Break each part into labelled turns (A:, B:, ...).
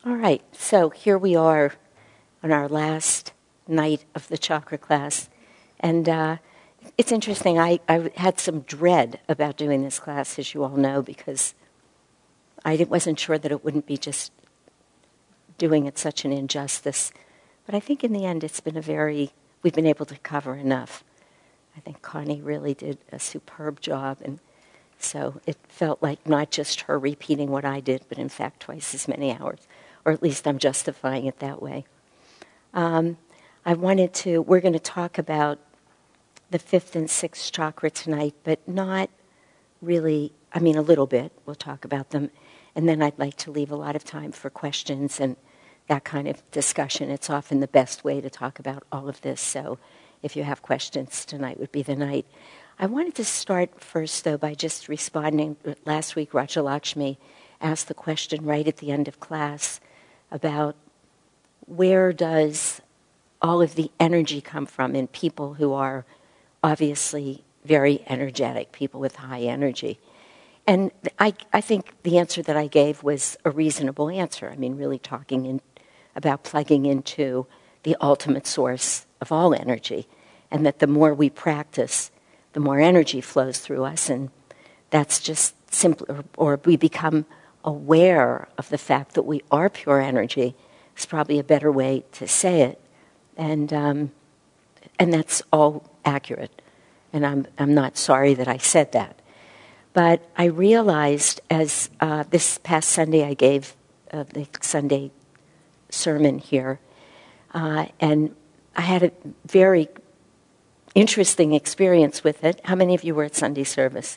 A: All right, so here we are on our last night of the chakra class. And it's interesting, I had some dread about doing this class, as you all know, because I wasn't sure that it wouldn't be just doing it such an injustice. But I think in the end we've been able to cover enough. I think Connie really did a superb job, and so it felt like not just her repeating what I did, but in fact twice as many hours, or at least I'm justifying it that way. We're going to talk about the fifth and sixth chakra tonight, but not really, a little bit, we'll talk about them, and then I'd like to leave a lot of time for questions and that kind of discussion. It's often the best way to talk about all of this, so if you have questions, tonight would be the night. I wanted to start first, though, by just responding. Last week, Rajalakshmi asked the question right at the end of class about where does all of the energy come from in people who are obviously very energetic, people with high energy. And I think the answer that I gave was a reasonable answer. Really talking about plugging into the ultimate source of all energy, and that the more we practice, the more energy flows through us, and that's just simple, or we become aware of the fact that we are pure energy is probably a better way to say it, and that's all accurate, and I'm not sorry that I said that. But I realized as this past Sunday I gave the Sunday sermon here, and I had a very interesting experience with it. How many of you were at Sunday service?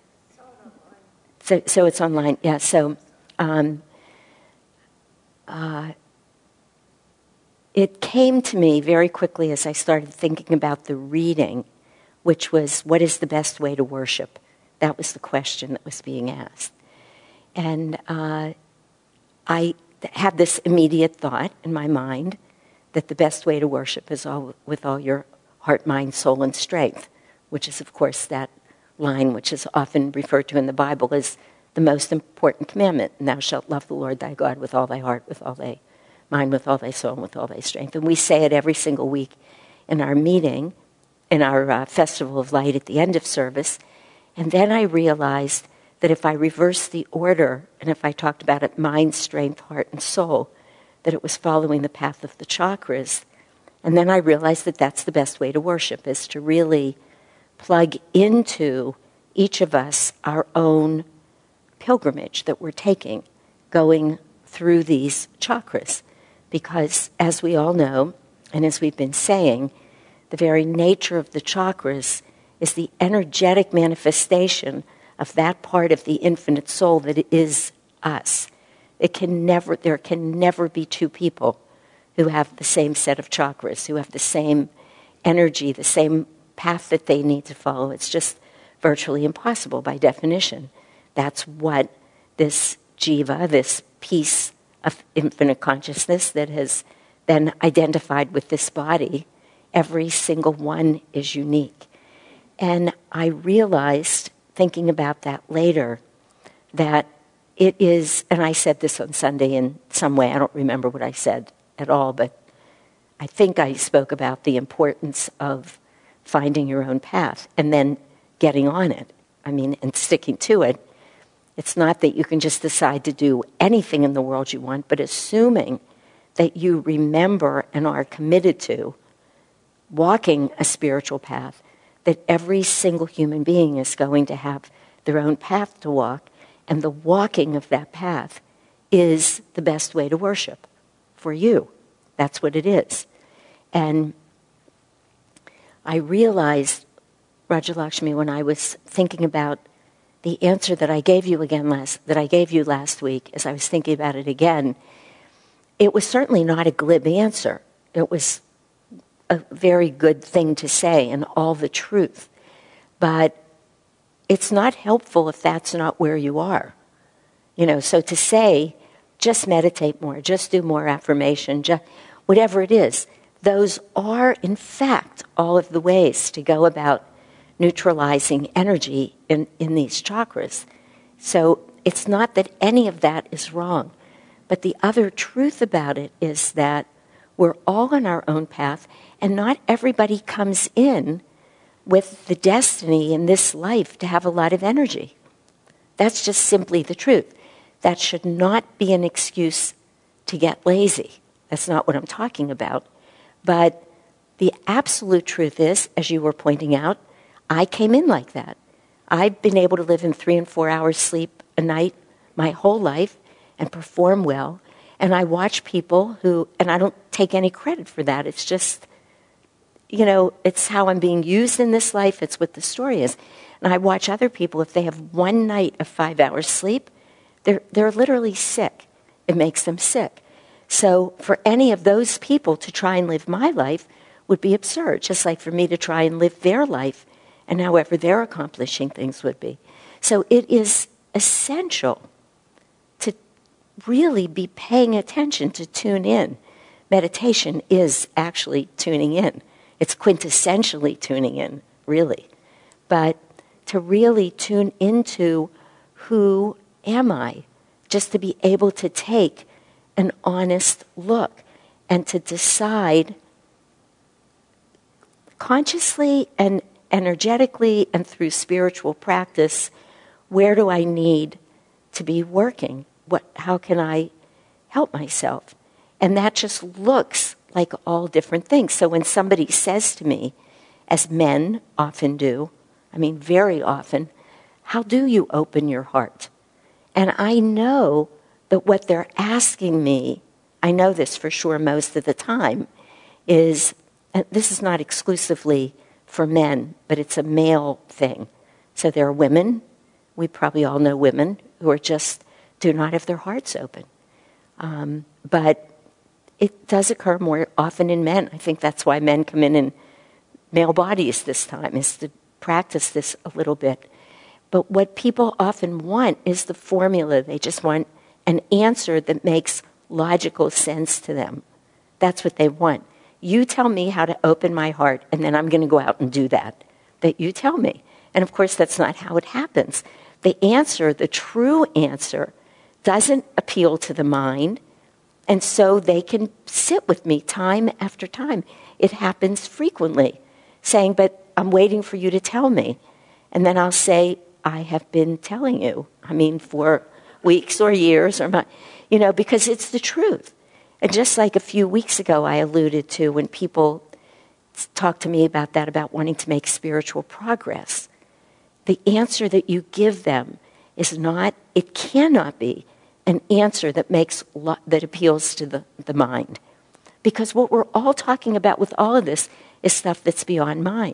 A: So it's online, yeah. So it came to me very quickly as I started thinking about the reading, which was, what is the best way to worship? That was the question that was being asked. And I had this immediate thought in my mind that the best way to worship is with all your heart, mind, soul, and strength, which is, of course, that line which is often referred to in the Bible as the most important commandment. And thou shalt love the Lord thy God with all thy heart, with all thy mind, with all thy soul, and with all thy strength. And we say it every single week in our meeting, in our Festival of Light at the end of service. And then I realized that if I reversed the order, and if I talked about it mind, strength, heart, and soul, that it was following the path of the chakras. And then I realized that that's the best way to worship, is to really plug into each of us our own pilgrimage that we're taking, going through these chakras. Because as we all know, and as we've been saying, the very nature of the chakras is the energetic manifestation of that part of the infinite soul that is us. There can never be two people who have the same set of chakras, who have the same energy, the same path that they need to follow. It's just virtually impossible by definition. That's what this jiva, this piece of infinite consciousness that has been identified with this body, every single one is unique. And I realized, thinking about that later, that it is, and I said this on Sunday in some way, I don't remember what I said at all, but I think I spoke about the importance of finding your own path and then getting on it, and sticking to it. It's not that you can just decide to do anything in the world you want, but assuming that you remember and are committed to walking a spiritual path, that every single human being is going to have their own path to walk, and the walking of that path is the best way to worship for you. That's what it is. And I realized, Rajalakshmi, when I was thinking about the answer that I gave you last week, as I was thinking about it again, it was certainly not a glib answer. It was a very good thing to say and all the truth. But it's not helpful if that's not where you are. So to say, just meditate more, just do more affirmation, just whatever it is, those are, in fact, all of the ways to go about neutralizing energy in these chakras. So it's not that any of that is wrong, But the other truth about it is that we're all on our own path, and not everybody comes in with the destiny in this life to have a lot of energy. That's just simply the truth. That should not be an excuse to get lazy. That's not what I'm talking about. But the absolute truth is, as you were pointing out, I came in like that. I've been able to live in 3 and 4 hours sleep a night my whole life and perform well. And I watch people who, and I don't take any credit for that. It's just, it's how I'm being used in this life. It's what the story is. And I watch other people, if they have one night of 5 hours sleep, they're literally sick. It makes them sick. So for any of those people to try and live my life would be absurd, just like for me to try and live their life and however they're accomplishing things would be. So it is essential to really be paying attention, to tune in. Meditation is actually tuning in. It's quintessentially tuning in, really. But to really tune into who am I, just to be able to take an honest look and to decide consciously and energetically and through spiritual practice, where do I need to be working? How can I help myself? And that just looks like all different things. So when somebody says to me, as men often do, very often, how do you open your heart? And I know that what they're asking me, I know this for sure most of the time, is, and this is not exclusively for men, but it's a male thing. So there are women, we probably all know women, who are just do not have their hearts open. But it does occur more often in men. I think that's why men come in male bodies this time, is to practice this a little bit. But what people often want is the formula. They just want an answer that makes logical sense to them. That's what they want. You tell me how to open my heart, and then I'm going to go out and do that you tell me. And of course, that's not how it happens. The answer, the true answer, doesn't appeal to the mind, and so they can sit with me time after time. It happens frequently, saying, but I'm waiting for you to tell me. And then I'll say, I have been telling you. For weeks or years, because it's the truth. And just like a few weeks ago I alluded to when people talk to me about that, about wanting to make spiritual progress, the answer that you give them is not, it cannot be an answer that that appeals to the mind. Because what we're all talking about with all of this is stuff that's beyond mind.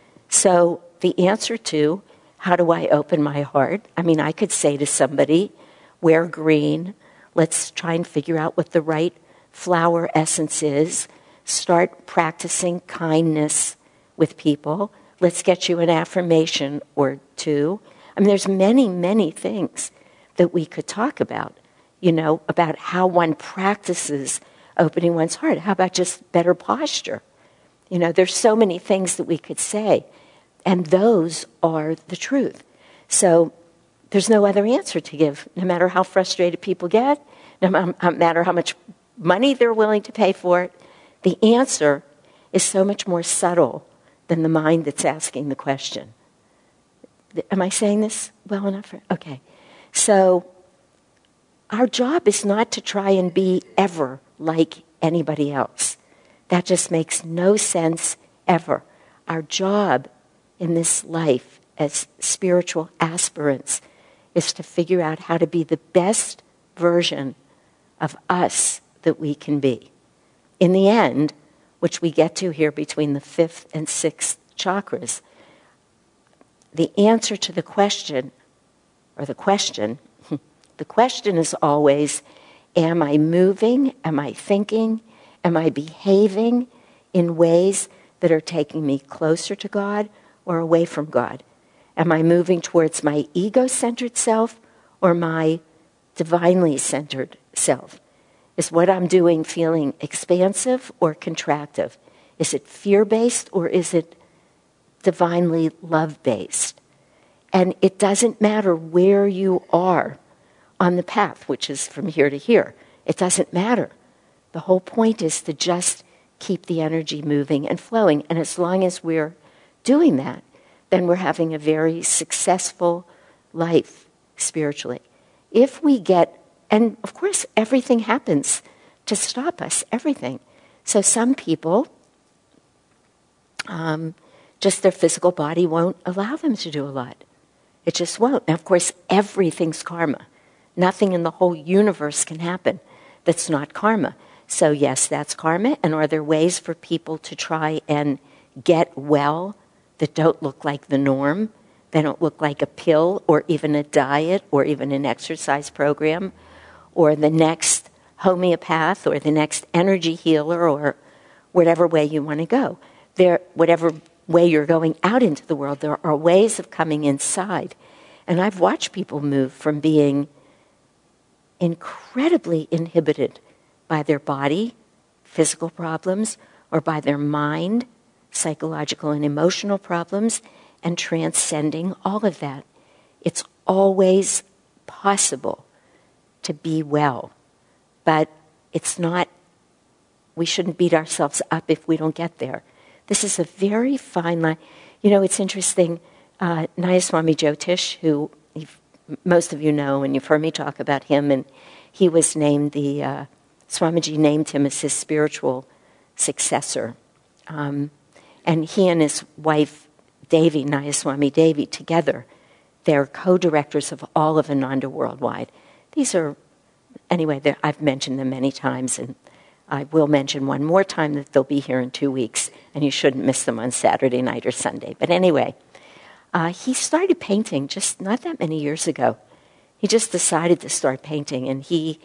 A: So the answer to, how do I open my heart? I could say to somebody, wear green, let's try and figure out what the right flower essence is, start practicing kindness with people, let's get you an affirmation or two. There's many, many things that we could talk about, about how one practices opening one's heart. How about just better posture? There's so many things that we could say, and those are the truth. So there's no other answer to give, no matter how frustrated people get, no matter how much money they're willing to pay for it. The answer is so much more subtle than the mind that's asking the question. Am I saying this well enough? Okay. So our job is not to try and be ever like anybody else. That just makes no sense ever. Our job in this life as spiritual aspirants is to figure out how to be the best version of us that we can be. In the end, which we get to here between the 5th and 6th chakras, the answer to the question the question is always, am I moving? Am I thinking? Am I behaving in ways that are taking me closer to God or away from God? Am I moving towards my ego-centered self or my divinely centered self? Is what I'm doing feeling expansive or contractive? Is it fear-based or is it divinely love-based? And it doesn't matter where you are on the path, which is from here to here. It doesn't matter. The whole point is to just keep the energy moving and flowing. And as long as we're doing that, then we're having a very successful life spiritually. If we get, and of course everything happens to stop us, everything. So some people, just their physical body won't allow them to do a lot. It just won't. Now, of course, everything's karma. Nothing in the whole universe can happen that's not karma. So yes, that's karma. And are there ways for people to try and get well that don't look like the norm? They don't look like a pill or even a diet or even an exercise program or the next homeopath or the next energy healer or whatever way you want to go. Whatever way you're going out into the world, there are ways of coming inside. And I've watched people move from being incredibly inhibited by their body, physical problems, or by their mind, psychological and emotional problems, and transcending all of that. It's always possible to be well, but it's not, we shouldn't beat ourselves up if we don't get there. This is a very fine line. You know, it's interesting, Nayaswami Jyotish, who most of you know, and you've heard me talk about him, and he was named Swamiji named him as his spiritual successor. And he and his wife, Devi, Nayaswami Devi, together, they're co-directors of all of Ananda Worldwide. These are, anyway, I've mentioned them many times, and I will mention one more time that they'll be here in 2 weeks, and you shouldn't miss them on Saturday night or Sunday. But anyway, he started painting just not that many years ago. He just decided to start painting, and he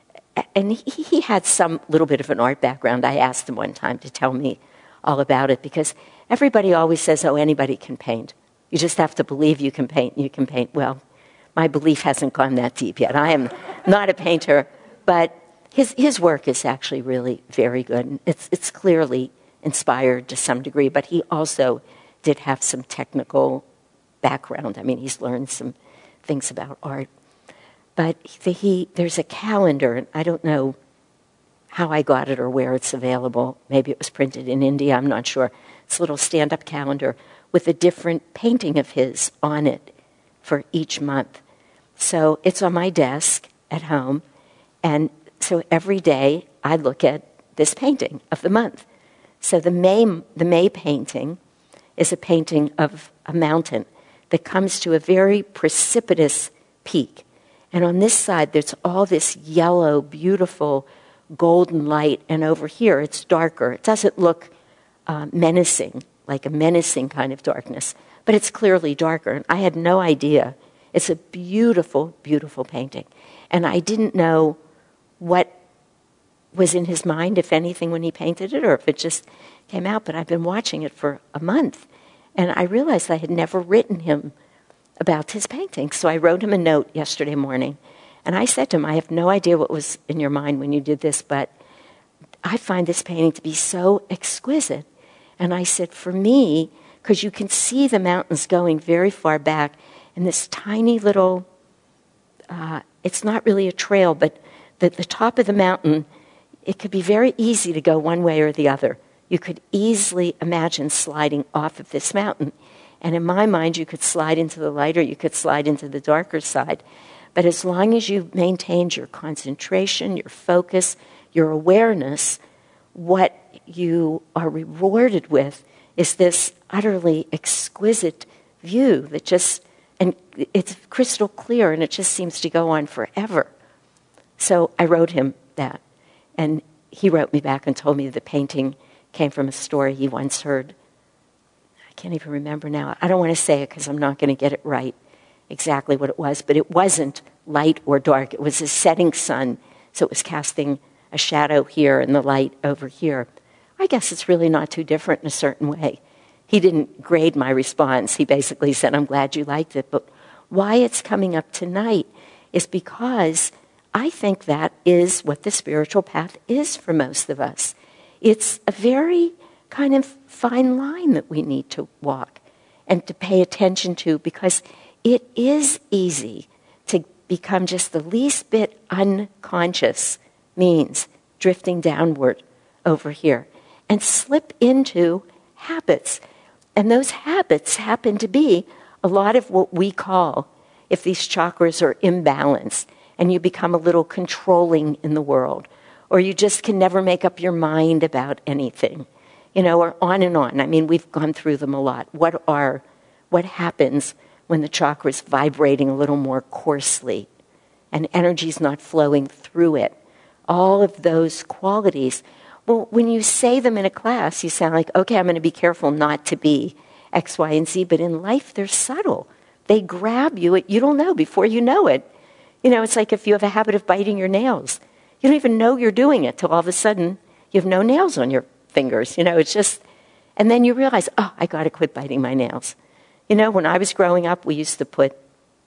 A: had some little bit of an art background. I asked him one time to tell me all about it, because everybody always says, oh, anybody can paint. You just have to believe you can paint, and you can paint. Well, my belief hasn't gone that deep yet. I am not a painter, but his work is actually really very good. It's clearly inspired to some degree, but he also did have some technical background. I mean, he's learned some things about art. But there's a calendar, and I don't know how I got it or where it's available. Maybe it was printed in India, I'm not sure. It's a little stand-up calendar with a different painting of his on it for each month. So it's on my desk at home, and so every day I look at this painting of the month. So the May painting is a painting of a mountain that comes to a very precipitous peak. And on this side, there's all this yellow, beautiful, golden light. And over here, it's darker. It doesn't look menacing, like a menacing kind of darkness. But it's clearly darker. And I had no idea. It's a beautiful, beautiful painting. And I didn't know what was in his mind, if anything, when he painted it, or if it just came out. But I've been watching it for a month. And I realized I had never written him about his painting. So I wrote him a note yesterday morning. And I said to him, I have no idea what was in your mind when you did this, but I find this painting to be so exquisite. And I said, for me, because you can see the mountains going very far back, and this tiny little, it's not really a trail, but the top of the mountain, it could be very easy to go one way or the other. You could easily imagine sliding off of this mountain. And in my mind, you could slide into the light or you could slide into the darker side. But as long as you maintained your concentration, your focus, your awareness, what you are rewarded with is this utterly exquisite view that just, and it's crystal clear, and it just seems to go on forever. So I wrote him that. And he wrote me back and told me the painting came from a story he once heard. I can't even remember now. I don't want to say it because I'm not going to get it right, exactly what it was. But it wasn't light or dark. It was a setting sun. So it was casting a shadow here and the light over here. I guess it's really not too different in a certain way. He didn't grade my response. He basically said, I'm glad you liked it. But why it's coming up tonight is because I think that is what the spiritual path is for most of us. It's a very kind of fine line that we need to walk and to pay attention to, because it is easy to become just the least bit unconscious means drifting downward over here, and slip into habits. And those habits happen to be a lot of what we call, if these chakras are imbalanced, and you become a little controlling in the world, or you just can never make up your mind about anything, or on and on. I mean, we've gone through them a lot. What happens when the chakra's vibrating a little more coarsely and energy's not flowing through it? All of those qualities. Well, when you say them in a class, you sound like, okay, I'm going to be careful not to be X, Y, and Z. But in life, they're subtle. They grab you. You don't know before you know it. It's like if you have a habit of biting your nails. You don't even know you're doing it till all of a sudden you have no nails on your fingers. It's just, and then you realize, oh, I got to quit biting my nails. When I was growing up, we used to put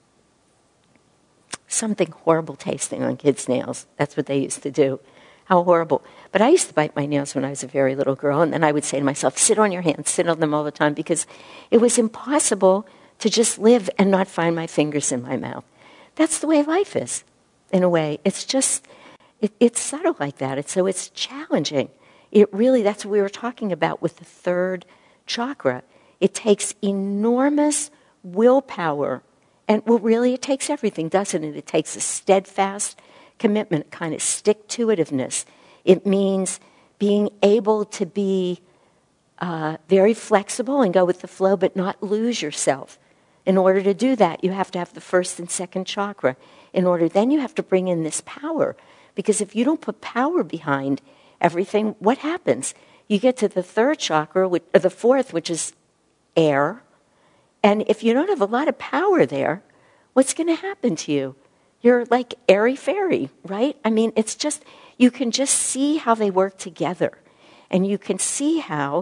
A: something horrible tasting on kids' nails. That's what they used to do. How horrible. But I used to bite my nails when I was a very little girl, and then I would say to myself, sit on your hands, sit on them all the time, because it was impossible to just live and not find my fingers in my mouth. That's the way life is, in a way. It's just, it's subtle like that. So it's challenging. It really, that's what we were talking about with the third chakra. It takes enormous willpower. And, well, really, it takes everything, doesn't it? It takes a steadfast commitment, kind of stick-to-itiveness. It means being able to be very flexible and go with the flow, but not lose yourself. In order to do that, you have to have the first and second chakra. Then you have to bring in this power. Because if you don't put power behind everything, what happens? You get to the third chakra, or the fourth, which is air. And if you don't have a lot of power there, what's going to happen to you? You're like airy-fairy, right? I mean, it's just, you can just see how they work together. And you can see how,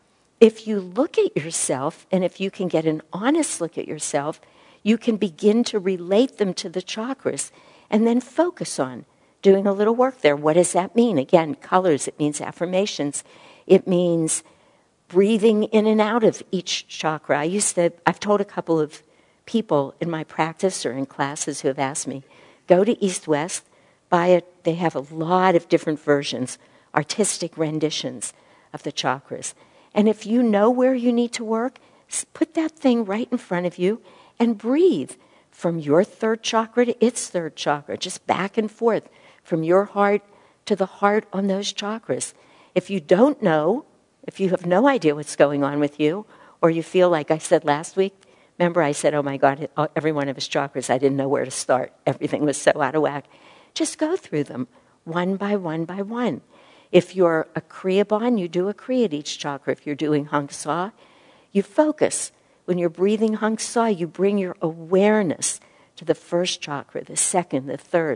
A: if you look at yourself, and if you can get an honest look at yourself, you can begin to relate them to the chakras and then focus on doing a little work there. What does that mean? Again, colors, it means affirmations. It means breathing in and out of each chakra. I've told a couple of people in my practice or in classes who have asked me, go to East West, buy it. They have a lot of different versions, artistic renditions of the chakras. And if you know where you need to work, put that thing right in front of you and breathe from your third chakra to its third chakra, just back and forth from your heart to the heart on those chakras. If you don't know, if you have no idea what's going on with you, or you feel like I said last week, remember I said, oh my God, every one of his chakras, I didn't know where to start. Everything was so out of whack. Just go through them one by one by one. If you're a Kriya Bond, you do a Kriya at each chakra. If you're doing Hang Sa, you focus. When you're breathing Hang Sa, you bring your awareness to the first chakra, the second, the third.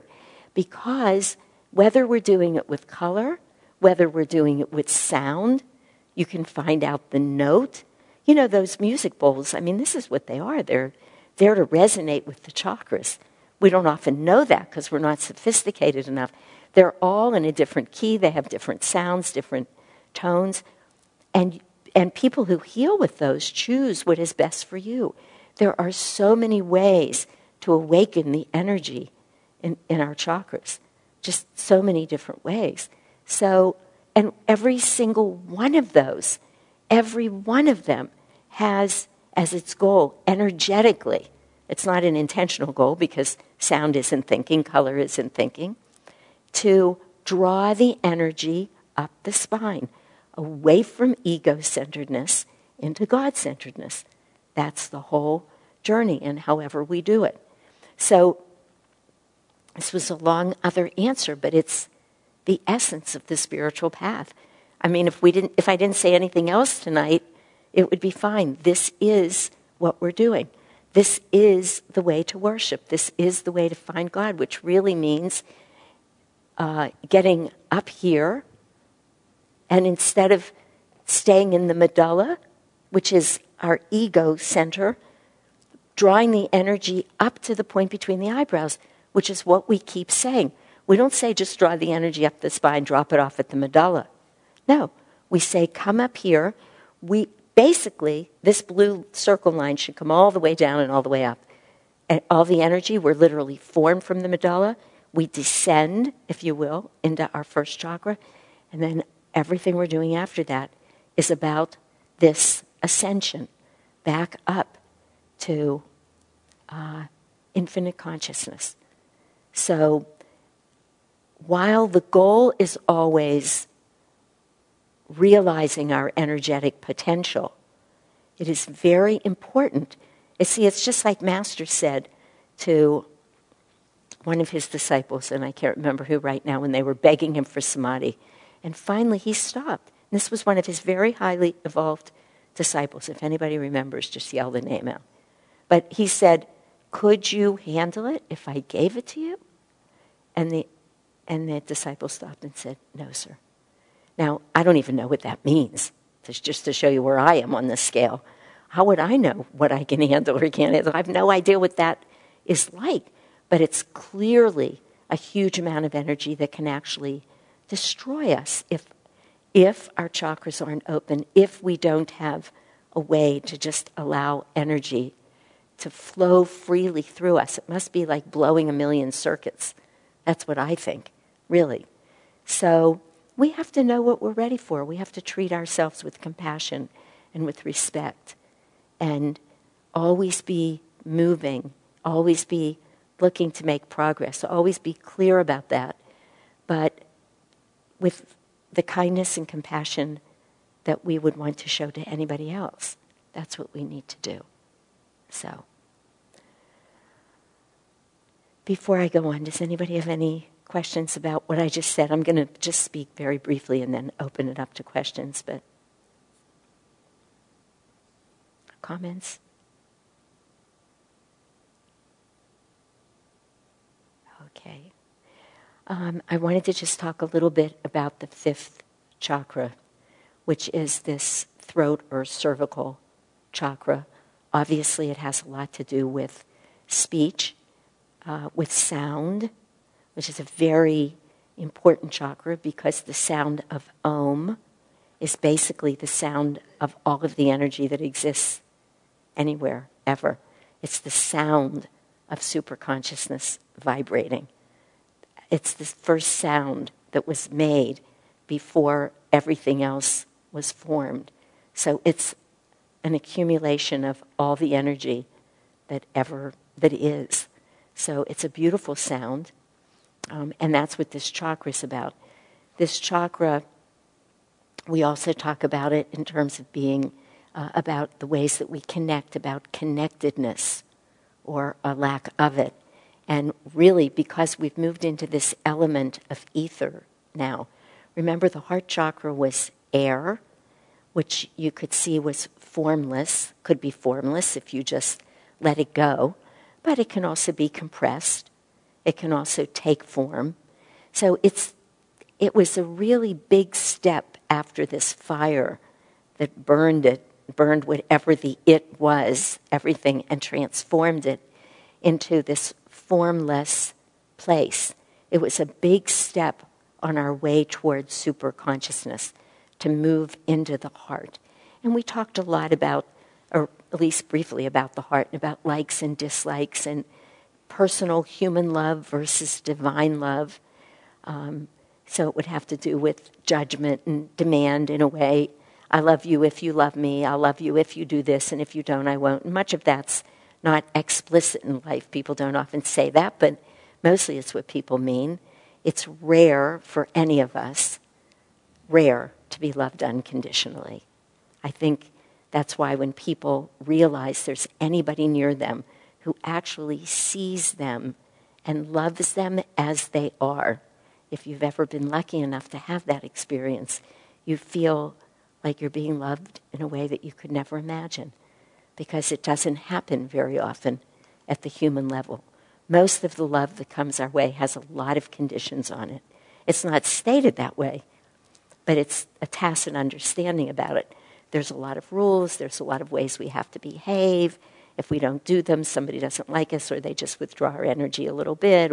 A: Because whether we're doing it with color, whether we're doing it with sound, you can find out the note. Those music bowls, I mean, this is what they are. They're there to resonate with the chakras. We don't often know that because we're not sophisticated enough. They're all in a different key. They have different sounds, different tones. And people who heal with those choose what is best for you. There are so many ways to awaken the energy in our chakras. Just so many different ways. And every single one of those, every one of them has as its goal, energetically, it's not an intentional goal because sound isn't thinking, color isn't thinking, to draw the energy up the spine, away from ego-centeredness into God-centeredness. That's the whole journey, and however we do it. So this was a long other answer, but it's the essence of the spiritual path. I mean, if I didn't say anything else tonight, it would be fine. This is what we're doing. This is the way to worship. This is the way to find God, which really means getting up here, and instead of staying in the medulla, which is our ego center, drawing the energy up to the point between the eyebrows, which is what we keep saying. We don't say just draw the energy up the spine, drop it off at the medulla. No, we say come up here. Basically, this blue circle line should come all the way down and all the way up. And all the energy, we're literally formed from the medulla. we descend, if you will, into our first chakra, and then everything we're doing after that is about this ascension back up to infinite consciousness. So while the goal is always realizing our energetic potential, it is very important. It's just like Master said to one of his disciples, and I can't remember who right now, when they were begging him for samadhi. And finally he stopped. And this was one of his very highly evolved disciples. If anybody remembers, just yell the name out. But he said, "Could you handle it if I gave it to you?" And the disciple stopped and said, "No, sir." Now, I don't even know what that means. Just to show you where I am on this scale. How would I know what I can handle or can't handle? I have no idea what that is like. But it's clearly a huge amount of energy that can actually destroy us if our chakras aren't open, if we don't have a way to just allow energy to flow freely through us. It must be like blowing a million circuits. That's what I think, really. So we have to know what we're ready for. We have to treat ourselves with compassion and with respect, and always be moving, always be looking to make progress, always be clear about that, but with the kindness and compassion that we would want to show to anybody else. That's what we need to do. So, before I go on, does anybody have any questions about what I just said? I'm going to just speak very briefly and then open it up to questions, but comments? Okay. I wanted to just talk a little bit about the fifth chakra, which is this throat or cervical chakra. Obviously, it has a lot to do with speech, with sound, which is a very important chakra because the sound of Om is basically the sound of all of the energy that exists anywhere, ever. It's the sound of superconsciousness vibrating. It's the first sound that was made before everything else was formed. So it's an accumulation of all the energy that is. So it's a beautiful sound, and that's what this chakra is about. This chakra, we also talk about it in terms of being about the ways that we connect, about connectedness or a lack of it. And really, because we've moved into this element of ether now, remember the heart chakra was air, which you could see was formless, could be formless if you just let it go, but it can also be compressed. It can also take form. So it was a really big step after this fire that burned whatever the it was, everything, and transformed it into this formless place. It was a big step on our way towards super consciousness to move into the heart. And we talked a lot about, or at least briefly about the heart, and about likes and dislikes and personal human love versus divine love. So it would have to do with judgment and demand in a way. I love you if you love me. I'll love you if you do this, and if you don't, I won't. And much of that's not explicit in life. People don't often say that, but mostly it's what people mean. It's rare for any of us, rare to be loved unconditionally. I think that's why when people realize there's anybody near them who actually sees them and loves them as they are, if you've ever been lucky enough to have that experience, you feel like you're being loved in a way that you could never imagine, because it doesn't happen very often at the human level. Most of the love that comes our way has a lot of conditions on it. It's not stated that way, but it's a tacit understanding about it. There's a lot of rules. There's a lot of ways we have to behave. If we don't do them, somebody doesn't like us, or they just withdraw our energy a little bit,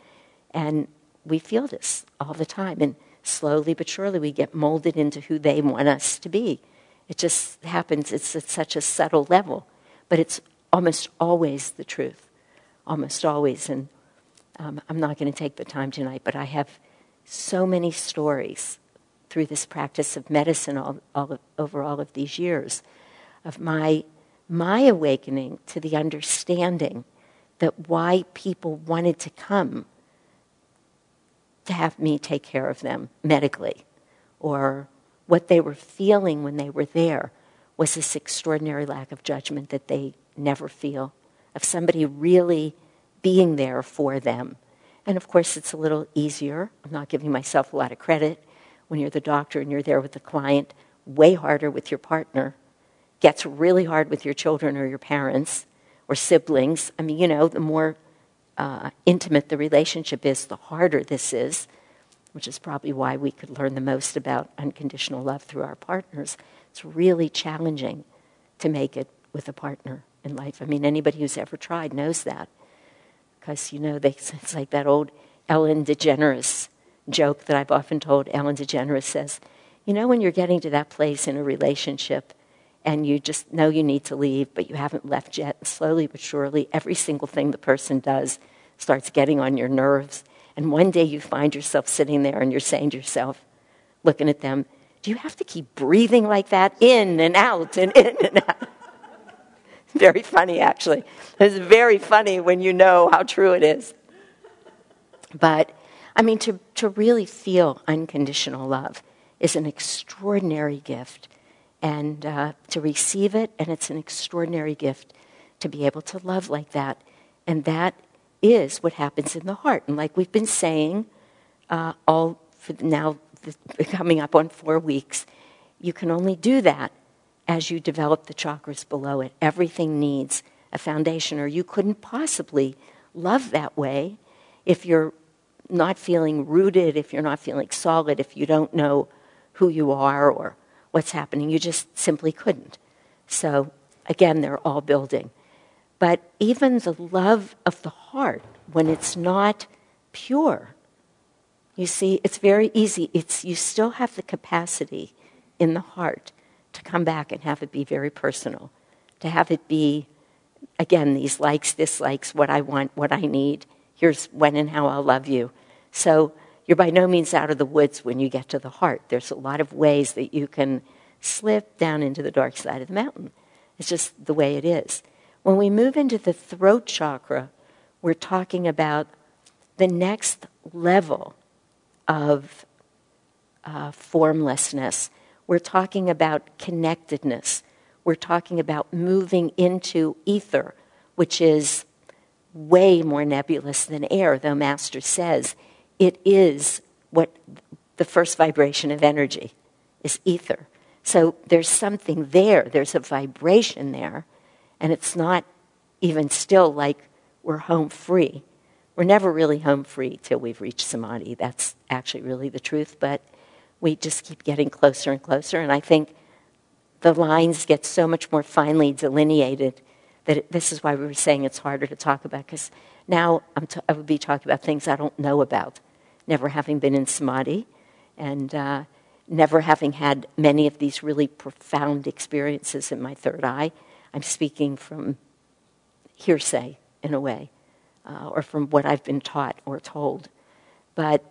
A: and we feel this all the time. And slowly but surely we get molded into who they want us to be. It just happens. It's at such a subtle level, but it's almost always the truth, almost always. And I'm not going to take the time tonight, but I have so many stories through this practice of medicine over all of these years of my awakening to the understanding that why people wanted to come to have me take care of them medically, or what they were feeling when they were there was this extraordinary lack of judgment that they never feel, of somebody really being there for them. And of course, it's a little easier. I'm not giving myself a lot of credit. When you're the doctor and you're there with the client, way harder with your partner. Gets really hard with your children or your parents or siblings. I mean, the more intimate the relationship is, the harder this is, which is probably why we could learn the most about unconditional love through our partners. It's really challenging to make it with a partner in life. I mean, anybody who's ever tried knows that. Because, it's like that old Ellen DeGeneres joke that I've often told. Ellen DeGeneres says, when you're getting to that place in a relationship and you just know you need to leave, but you haven't left yet, and slowly but surely, every single thing the person does starts getting on your nerves. And one day you find yourself sitting there and you're saying to yourself, looking at them, do you have to keep breathing like that? In and out and in and out. Very funny, actually. It's very funny when you know how true it is. But, I mean, to really feel unconditional love is an extraordinary gift. And to receive it, and it's an extraordinary gift to be able to love like that. And that is what happens in the heart. And like we've been saying, all for now, coming up on 4 weeks, you can only do that as you develop the chakras below it. Everything needs a foundation, or you couldn't possibly love that way if you're not feeling rooted, if you're not feeling solid, if you don't know who you are or what's happening. You just simply couldn't. So, again, they're all building. But even the love of the heart, when it's not pure, you see, it's very easy. You still have the capacity in the heart to come back and have it be very personal, to have it be, again, these likes, dislikes, what I want, what I need, here's when and how I'll love you. So you're by no means out of the woods when you get to the heart. There's a lot of ways that you can slip down into the dark side of the mountain. It's just the way it is. When we move into the throat chakra, we're talking about the next level of formlessness. We're talking about connectedness. We're talking about moving into ether, which is way more nebulous than air, though Master says it is what the first vibration of energy is, ether. So there's something there. There's a vibration there, and it's not even still like we're home free. We're never really home free till we've reached samadhi. That's actually really the truth, but we just keep getting closer and closer, and I think the lines get so much more finely delineated that this is why we were saying it's harder to talk about, because now I would be talking about things I don't know about, never having been in samadhi, and never having had many of these really profound experiences in my third eye. I'm speaking from hearsay, in a way, or from what I've been taught or told. But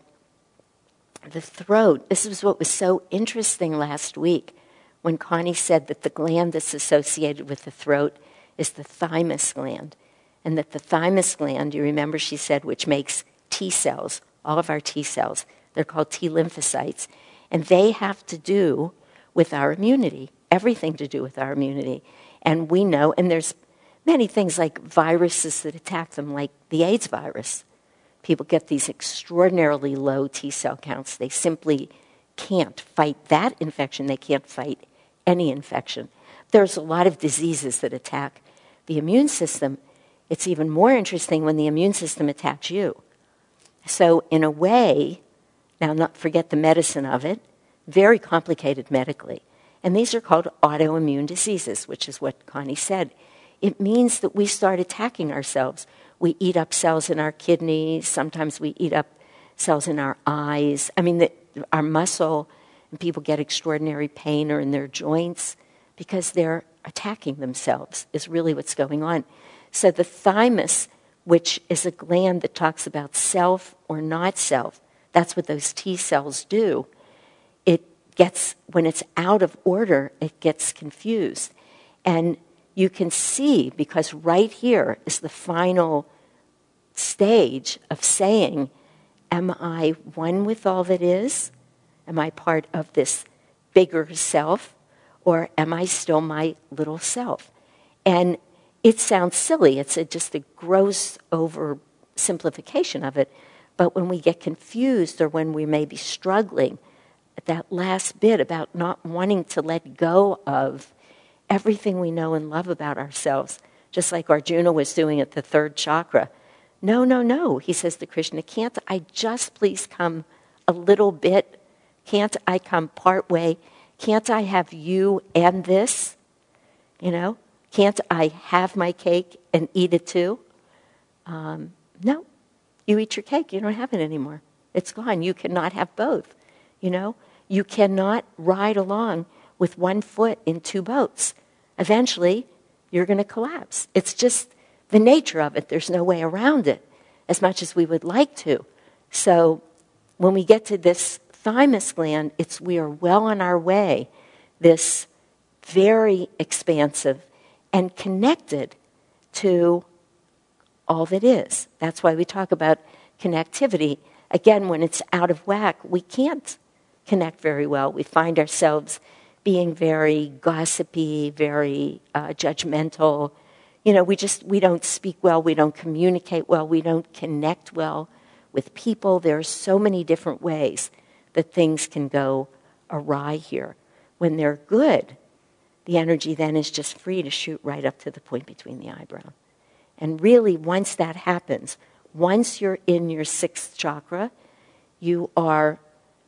A: the throat, this is what was so interesting last week when Connie said that the gland that's associated with the throat is the thymus gland. And that the thymus gland, you remember she said, which makes T cells, all of our T cells, they're called T lymphocytes. And they have to do with our immunity, everything to do with our immunity. And we know, and there's many things like viruses that attack them, like the AIDS virus. People get these extraordinarily low T cell counts. They simply can't fight that infection. They can't fight any infection. There's a lot of diseases that attack the immune system. It's even more interesting when the immune system attacks you. So in a way, now not forget the medicine of it, very complicated medically. And these are called autoimmune diseases, which is what Connie said. It means that we start attacking ourselves. We eat up cells in our kidneys. Sometimes we eat up cells in our eyes. I mean, our muscle, and people get extraordinary pain or in their joints because they're attacking themselves is really what's going on. So the thymus which is a gland that talks about self or not self. That's what those T cells do. When it's out of order, it gets confused. And you can see, because right here is the final stage of saying, am I one with all that is? Am I part of this bigger self? Or am I still my little self? And it sounds silly. It's just a gross oversimplification of it. But when we get confused or when we may be struggling, that last bit about not wanting to let go of everything we know and love about ourselves, just like Arjuna was doing at the third chakra. No, no, no, he says to Krishna, can't I just please come a little bit? Can't I come part way? Can't I have you and this? You know, can't I have my cake and eat it too? No, you eat your cake, you don't have it anymore. It's gone. You cannot have both, you know. You cannot ride along with one foot in two boats. Eventually, you're going to collapse. It's just the nature of it. There's no way around it, as much as we would like to. So when we get to this thymus gland, we are well on our way, this very expansive and connected to all that is. That's why we talk about connectivity. Again, when it's out of whack, we can't connect very well. We find ourselves being very gossipy, very judgmental. You know, we don't speak well, we don't communicate well, we don't connect well with people. There are so many different ways that things can go awry here. When they're good, the energy then is just free to shoot right up to the point between the eyebrow. And really, once that happens, once you're in your sixth chakra, you are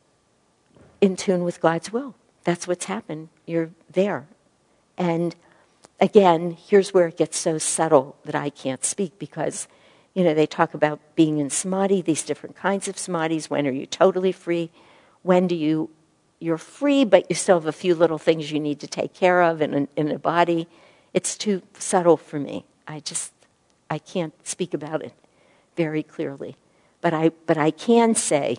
A: in tune with God's will. That's what's happened. You're there. And again, here's where it gets so subtle that I can't speak, because, you know, they talk about being in samadhi, these different kinds of samadhis. When are you totally free? When you're free, but you still have a few little things you need to take care of in a body. It's too subtle for me. I can't speak about it very clearly. But I can say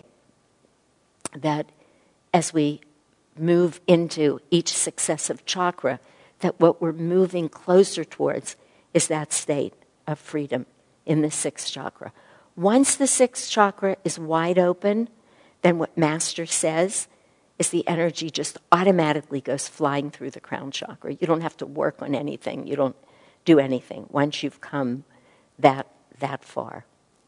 A: that as we move into each successive chakra, that what we're moving closer towards is that state of freedom in the sixth chakra. Once the sixth chakra is wide open, then what Master says is the energy just automatically goes flying through the crown chakra. You don't have to work on anything. You don't do anything once you've come that far.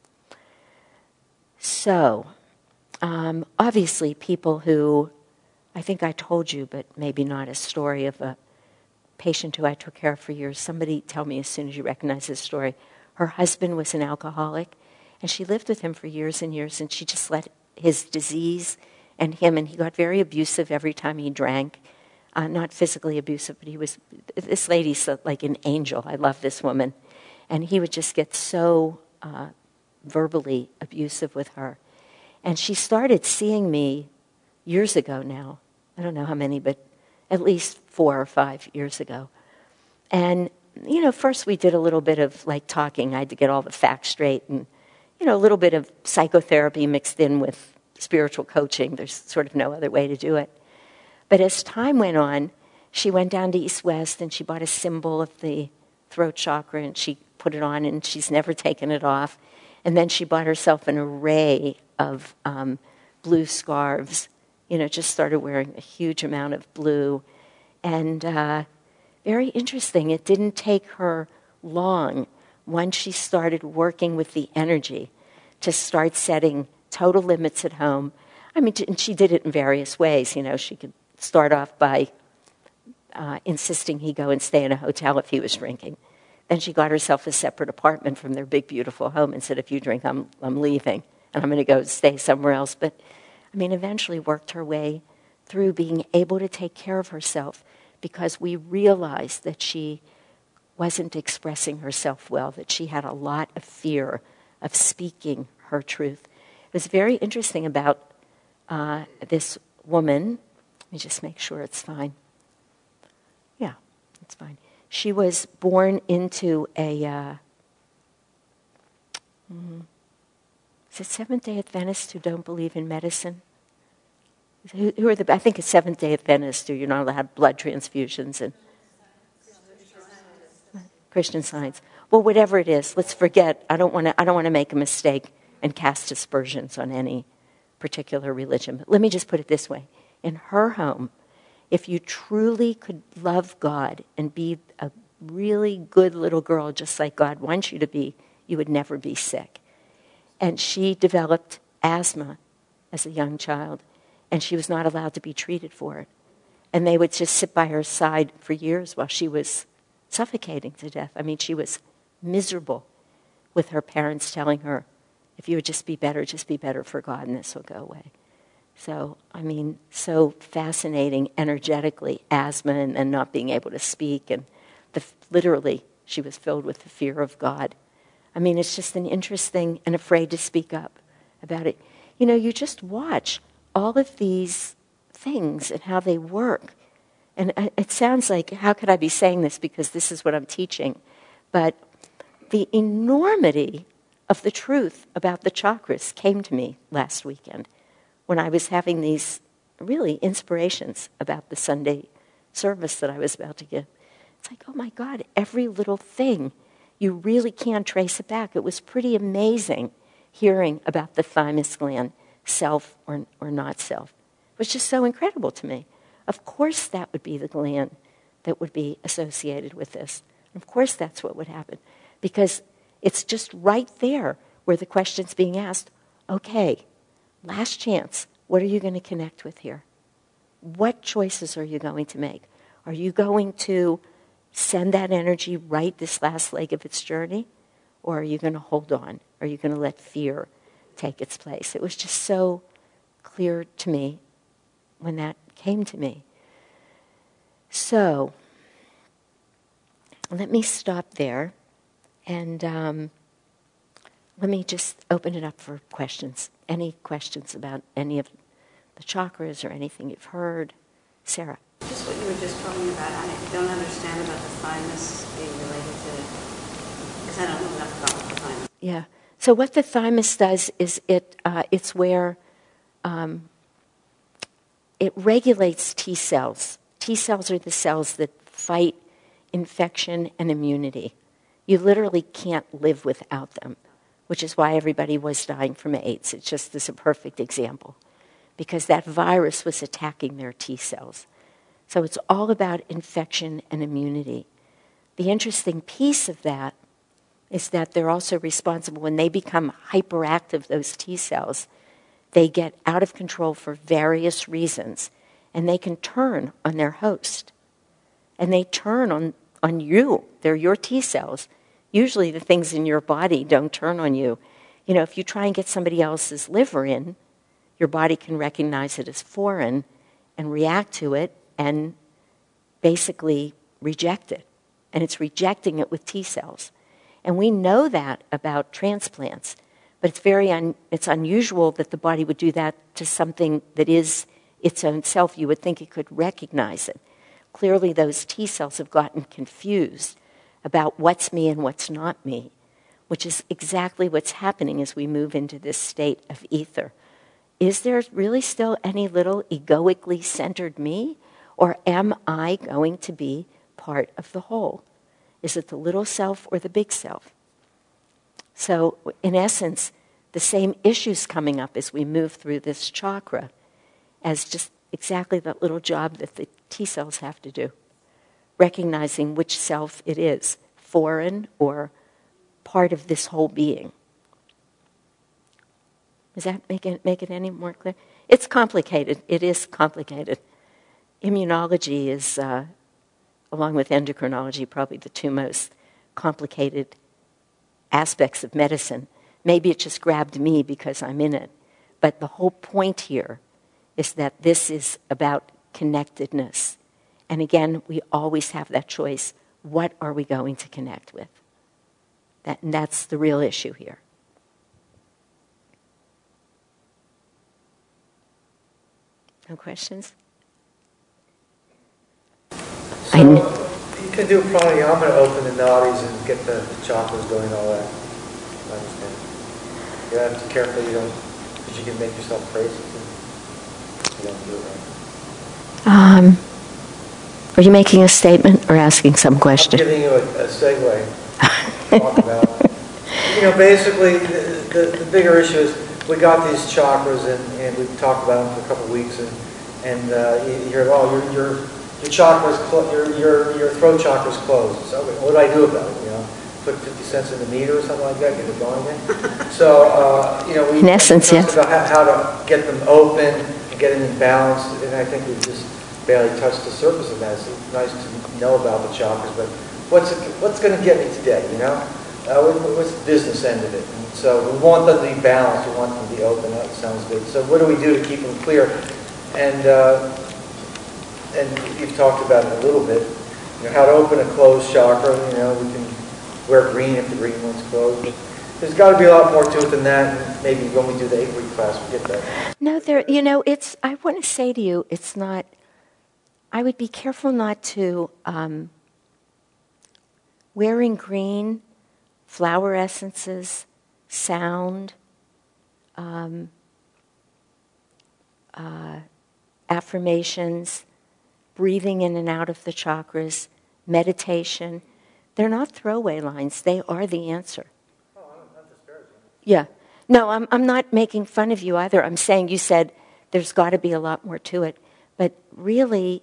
A: So, obviously, people who, I think I told you, but maybe not, a story of a patient who I took care of for years. Somebody tell me as soon as you recognize this story. Her husband was an alcoholic, and she lived with him for years and years, and she just let his disease and him, and he got very abusive every time he drank. Not physically abusive, but this lady's like an angel. I love this woman. And he would just get so verbally abusive with her. And she started seeing me years ago now. I don't know how many, but at least 4 or 5 years ago. And, you know, first we did a little bit of like talking. I had to get all the facts straight, and, you know, a little bit of psychotherapy mixed in with spiritual coaching. There's sort of no other way to do it. But as time went on, she went down to East West and she bought a symbol of the throat chakra and she put it on, and she's never taken it off. And then she bought herself an array of blue scarves, you know, just started wearing a huge amount of blue. And very interesting, it didn't take her long once she started working with the energy to start setting total limits at home. I mean, and she did it in various ways. You know, she could start off by insisting he go and stay in a hotel if he was drinking. Then she got herself a separate apartment from their big, beautiful home and said, if you drink, I'm leaving, and I'm going to go stay somewhere else. But, I mean, eventually worked her way through being able to take care of herself, because we realized that she wasn't expressing herself well, that she had a lot of fear of speaking her truth. It was very interesting about this woman. Let me just make sure it's fine. Yeah, it's fine. She was born into a Is it Seventh-day Adventists who don't believe in medicine? Who are the? I think it's Seventh-day Adventists who you're not allowed blood transfusions and Christian Science. Well, whatever it is, let's forget. I don't want to make a mistake and cast aspersions on any particular religion. But let me just put it this way: in her home, if you truly could love God and be a really good little girl, just like God wants you to be, you would never be sick. And she developed asthma as a young child, and she was not allowed to be treated for it. And they would just sit by her side for years while she was suffocating to death. I mean, she was miserable with her parents telling her, if you would just be better for God, and this will go away. So, I mean, so fascinating energetically, asthma and not being able to speak. And literally, she was filled with the fear of God. I mean, it's just an interesting and afraid to speak up about it. You know, you just watch all of these things and how they work. And it sounds like, how could I be saying this because this is what I'm teaching? But the enormity of the truth about the chakras came to me last weekend when I was having these really inspirations about the Sunday service that I was about to give. It's like, oh my God, every little thing, you really can't trace it back. It was pretty amazing hearing about the thymus gland, self or not self. It was just so incredible to me. Of course that would be the gland that would be associated with this. Of course that's what would happen. Because it's just right there where the question's being asked, okay, last chance, what are you going to connect with here? What choices are you going to make? Are you going to send that energy right this last leg of its journey? Or are you going to hold on? Are you going to let fear take its place? It was just so clear to me when that came to me. So, let me stop there and let me just open it up for questions. Any questions about any of the chakras or anything you've heard? Sarah.
B: Just what you were just talking about. I don't understand about the thymus being related to, because I don't know enough about the thymus.
A: Yeah. So what the thymus does is it's where it regulates T cells. T cells are the cells that fight infection and immunity. You literally can't live without them, which is why everybody was dying from AIDS. It's just this a perfect example, because that virus was attacking their T cells. So it's all about infection and immunity. The interesting piece of that is that they're also responsible when they become hyperactive, those T cells, they get out of control for various reasons, and they can turn on their host. And they turn on you. They're your T cells. Usually the things in your body don't turn on you. You know, if you try and get somebody else's liver in, your body can recognize it as foreign and react to it and basically reject it. And it's rejecting it with T cells. And we know that about transplants. But it's unusual that the body would do that to something that is its own self. You would think it could recognize it. Clearly those T cells have gotten confused about what's me and what's not me, which is exactly what's happening as we move into this state of ether. Is there really still any little egoically centered me? Or am I going to be part of the whole? Is it the little self or the big self? So, in essence, the same issues coming up as we move through this chakra as just exactly that little job that the T cells have to do. Recognizing which self it is, foreign or part of this whole being. Does that make it any more clear? It's complicated. It is complicated. Immunology is, along with endocrinology, probably the two most complicated aspects of medicine. Maybe it just grabbed me because I'm in it. But the whole point here is that this is about connectedness. And again, we always have that choice. What are we going to connect with? And that's the real issue here. No questions?
C: So you can do pranayama to open the nadis and get the chakras going, all that. I understand. You have to be careful you don't, because you can make yourself crazy if you don't do it right.
A: Are you making a statement or asking some question?
C: I'm giving you a segue. Talk about, basically the bigger issue is we got these chakras and we've talked about them for a couple of weeks and you hear, your chakra's your throat chakra's closed. So what do I do about it? Put 50 cents in the meter or something like that, get it going again. So we
A: in essence,
C: talked
A: yes.
C: about how to get them open and get them in balance, and I think we've just barely touched the surface of that. It's nice to know about the chakras, but what's going to get me today? What's the business end of it? And so we want them to be balanced. We want them to be open. That sounds good. So what do we do to keep them clear? And you've talked about it a little bit. How to open a closed chakra. We can wear green if the green one's closed. But there's got to be a lot more to it than that. And maybe when we do the 8-week class, we'll get that.
A: No, I want to say to you, it's not. I would be careful not to wearing green, flower essences, sound, affirmations, breathing in and out of the chakras, meditation. They're not throwaway lines. They are the answer.
C: Oh, I'm not disparaging.
A: Yeah. No, I'm not making fun of you either. I'm saying you said there's got to be a lot more to it. But really,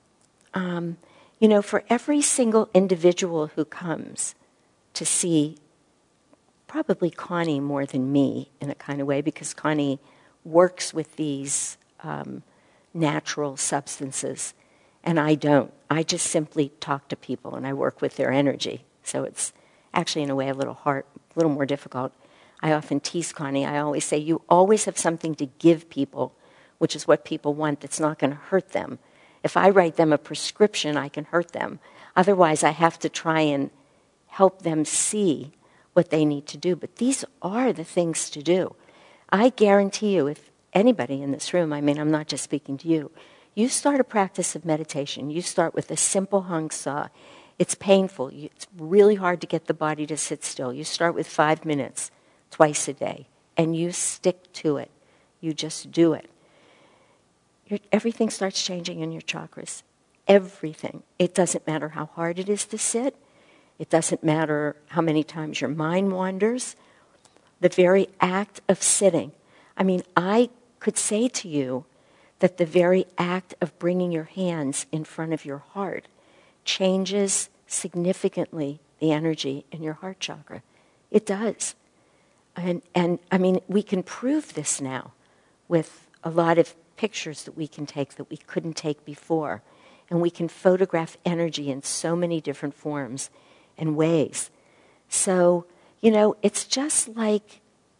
A: for every single individual who comes to see probably Connie more than me in a kind of way, because Connie works with these natural substances, and I don't. I just simply talk to people, and I work with their energy. So it's actually, in a way, a little more difficult. I often tease Connie. I always say, you always have something to give people, which is what people want that's not going to hurt them. If I write them a prescription, I can hurt them. Otherwise, I have to try and help them see what they need to do. But these are the things to do. I guarantee you, if anybody in this room, I'm not just speaking to you, you start a practice of meditation. You start with a simple hung saw. It's painful. It's really hard to get the body to sit still. You start with 5 minutes twice a day, and you stick to it. You just do it. Everything starts changing in your chakras. Everything. It doesn't matter how hard it is to sit. It doesn't matter how many times your mind wanders. The very act of sitting. I could say to you that the very act of bringing your hands in front of your heart changes significantly the energy in your heart chakra. It does. And we can prove this now with a lot of pictures that we can take that we couldn't take before. And we can photograph energy in so many different forms and ways. So, it's just like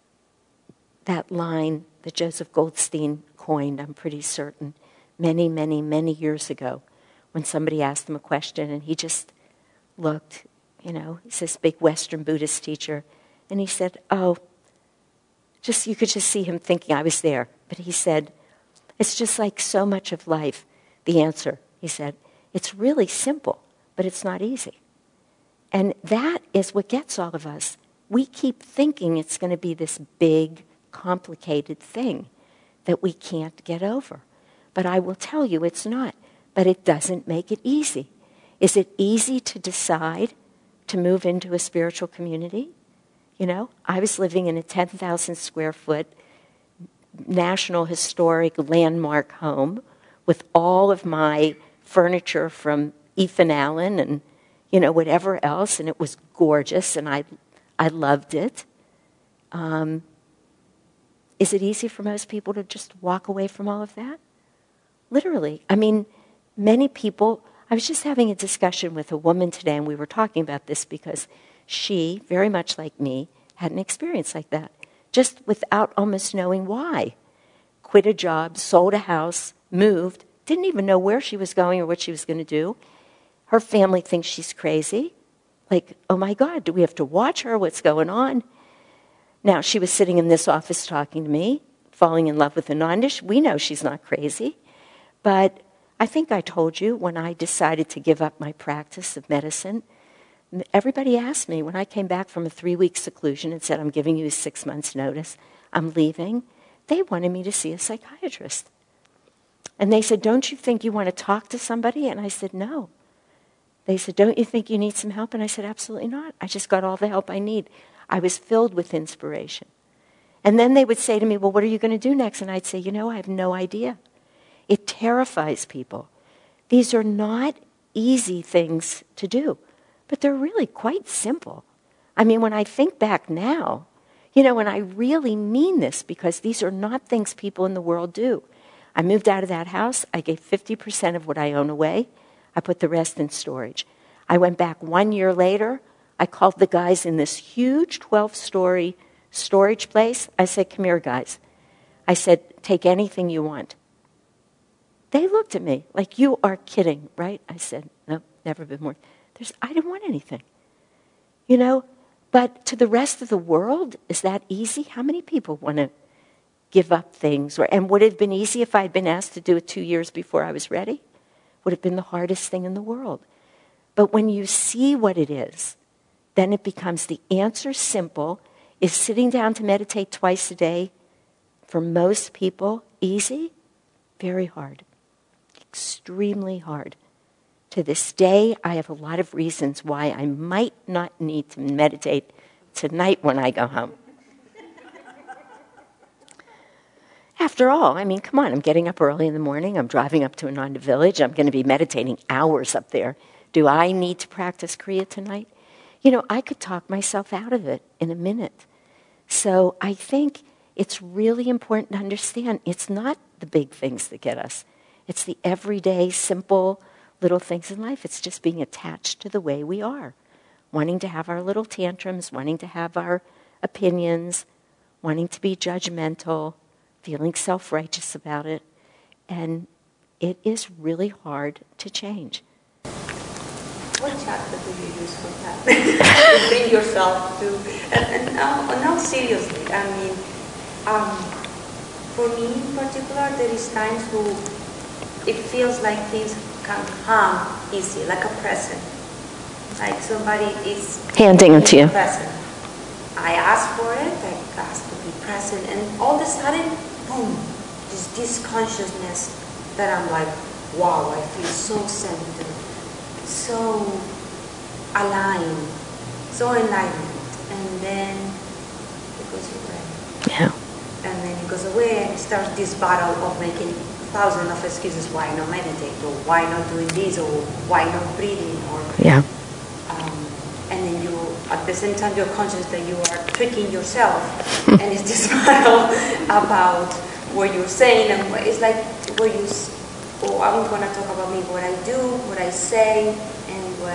A: that line that Joseph Goldstein coined, I'm pretty certain, many, many, many years ago, when somebody asked him a question and he just looked, he's this big Western Buddhist teacher, and he said, you could just see him thinking I was there. But he said, it's just like so much of life. The answer, he said, it's really simple, but it's not easy. And that is what gets all of us. We keep thinking it's going to be this big, complicated thing that we can't get over. But I will tell you it's not. But it doesn't make it easy. Is it easy to decide to move into a spiritual community? I was living in a 10,000 square foot National Historic Landmark home with all of my furniture from Ethan Allen and, whatever else, and it was gorgeous, and I loved it. Is it easy for most people to just walk away from all of that? Literally. Many people, I was just having a discussion with a woman today, and we were talking about this because she, very much like me, had an experience like that, just without almost knowing why. Quit a job, sold a house, moved, didn't even know where she was going or what she was going to do. Her family thinks she's crazy. Like, oh my God, do we have to watch her? What's going on? Now, she was sitting in this office talking to me, falling in love with Ananda. We know she's not crazy. But I think I told you when I decided to give up my practice of medicine everybody asked me when I came back from a 3-week seclusion and said, I'm giving you a 6 months notice, I'm leaving, they wanted me to see a psychiatrist. And they said, don't you think you want to talk to somebody? And I said, no. They said, don't you think you need some help? And I said, absolutely not. I just got all the help I need. I was filled with inspiration. And then they would say to me, well, what are you going to do next? And I'd say, I have no idea. It terrifies people. These are not easy things to do, but they're really quite simple. I mean, when I think back now, and I really mean this because these are not things people in the world do. I moved out of that house. I gave 50% of what I own away. I put the rest in storage. I went back 1 year later. I called the guys in this huge 12-story storage place. I said, come here, guys. I said, take anything you want. They looked at me like, you are kidding, right? I said, no, never been more. I didn't want anything. But to the rest of the world, is that easy? How many people want to give up things? And would it have been easy if I had been asked to do it 2 years before I was ready? Would have been the hardest thing in the world. But when you see what it is, then it becomes the answer simple. Is sitting down to meditate twice a day, for most people, easy? Very hard. Extremely hard. To this day, I have a lot of reasons why I might not need to meditate tonight when I go home. After all, I mean, come on, I'm getting up early in the morning. I'm driving up to Ananda Village. I'm going to be meditating hours up there. Do I need to practice Kriya tonight? I could talk myself out of it in a minute. So I think it's really important to understand it's not the big things that get us. It's the everyday, simple, little things in life. It's just being attached to the way we are, wanting to have our little tantrums, wanting to have our opinions, wanting to be judgmental, feeling self-righteous about it. And it is really hard to change.
B: What chakra do you use for that? To bring yourself to... And now seriously, I mean, for me in particular, there is times who it feels like things can come easy, like a present. Like somebody is
A: handing it to you.
B: Present. I ask for it, I ask to be present, and all of a sudden, boom, this consciousness that I'm like, wow, I feel so centered, so aligned, so enlightened, and then it goes away.
A: Yeah.
B: And then it goes away, and it starts this battle of making thousands of excuses why not meditate, or why not doing this, or why not breathing, or
A: yeah.
B: And then you, at the same time, you're conscious that you are tricking yourself, and it's this battle about what you're saying, and it's like what you. Oh, I'm gonna talk about me, what I do, what I say, and what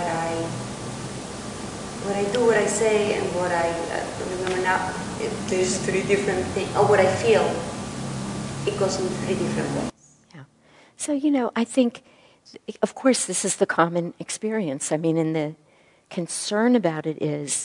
B: I do, what I say, and what I remember now. There's 3 different things. Or what I feel. It goes in 3 different ways.
A: Yeah. So I think, of course, this is the common experience. I mean, and the concern about it is,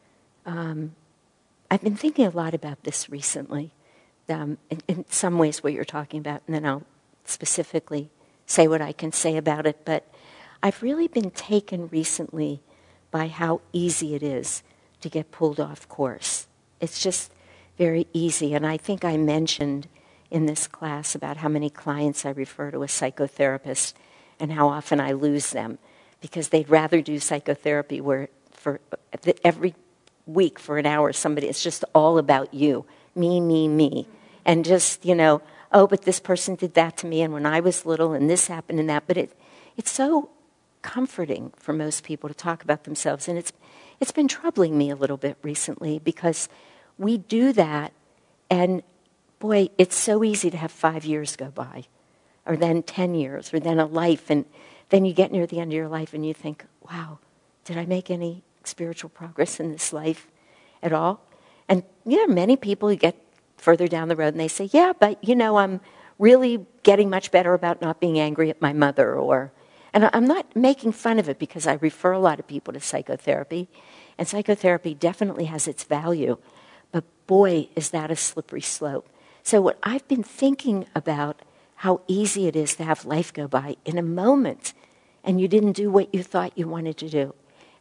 A: I've been thinking a lot about this recently. In some ways, what you're talking about, and then I'll specifically say what I can say about it. But I've really been taken recently by how easy it is to get pulled off course. It's just very easy. And I think I mentioned in this class about how many clients I refer to a psychotherapist and how often I lose them because they'd rather do psychotherapy where for every week for an hour it's just all about you, me. And just, oh, but this person did that to me, and when I was little, and this happened and that. But it's so comforting for most people to talk about themselves, and it's been troubling me a little bit recently because we do that, and boy, it's so easy to have 5 years go by, or then 10 years, or then a life, and then you get near the end of your life and you think, wow, did I make any spiritual progress in this life at all? And there are many people who get further down the road and they say, yeah, but I'm really getting much better about not being angry at my mother, and I'm not making fun of it because I refer a lot of people to psychotherapy, and psychotherapy definitely has its value, but boy, is that a slippery slope. So what I've been thinking about how easy it is to have life go by in a moment, and you didn't do what you thought you wanted to do.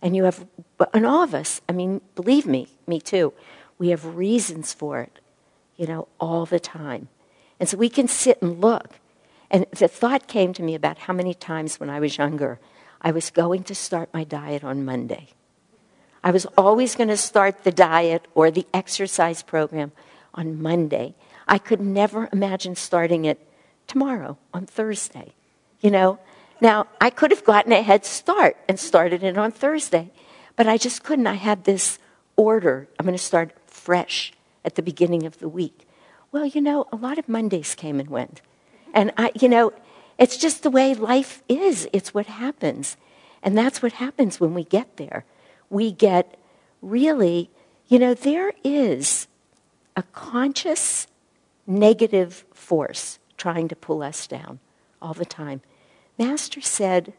A: And you have, and all of us, I mean, believe me too, we have reasons for it, all the time. And so we can sit and look. And the thought came to me about how many times when I was younger, I was going to start my diet on Monday. I was always going to start the diet or the exercise program on Monday. I could never imagine starting it tomorrow, on Thursday, Now, I could have gotten a head start and started it on Thursday, but I just couldn't. I had this order. I'm going to start fresh at the beginning of the week. Well, a lot of Mondays came and went. And, it's just the way life is. It's what happens. And that's what happens when we get there. We get really, there is a conscious negative force trying to pull us down all the time. Master said,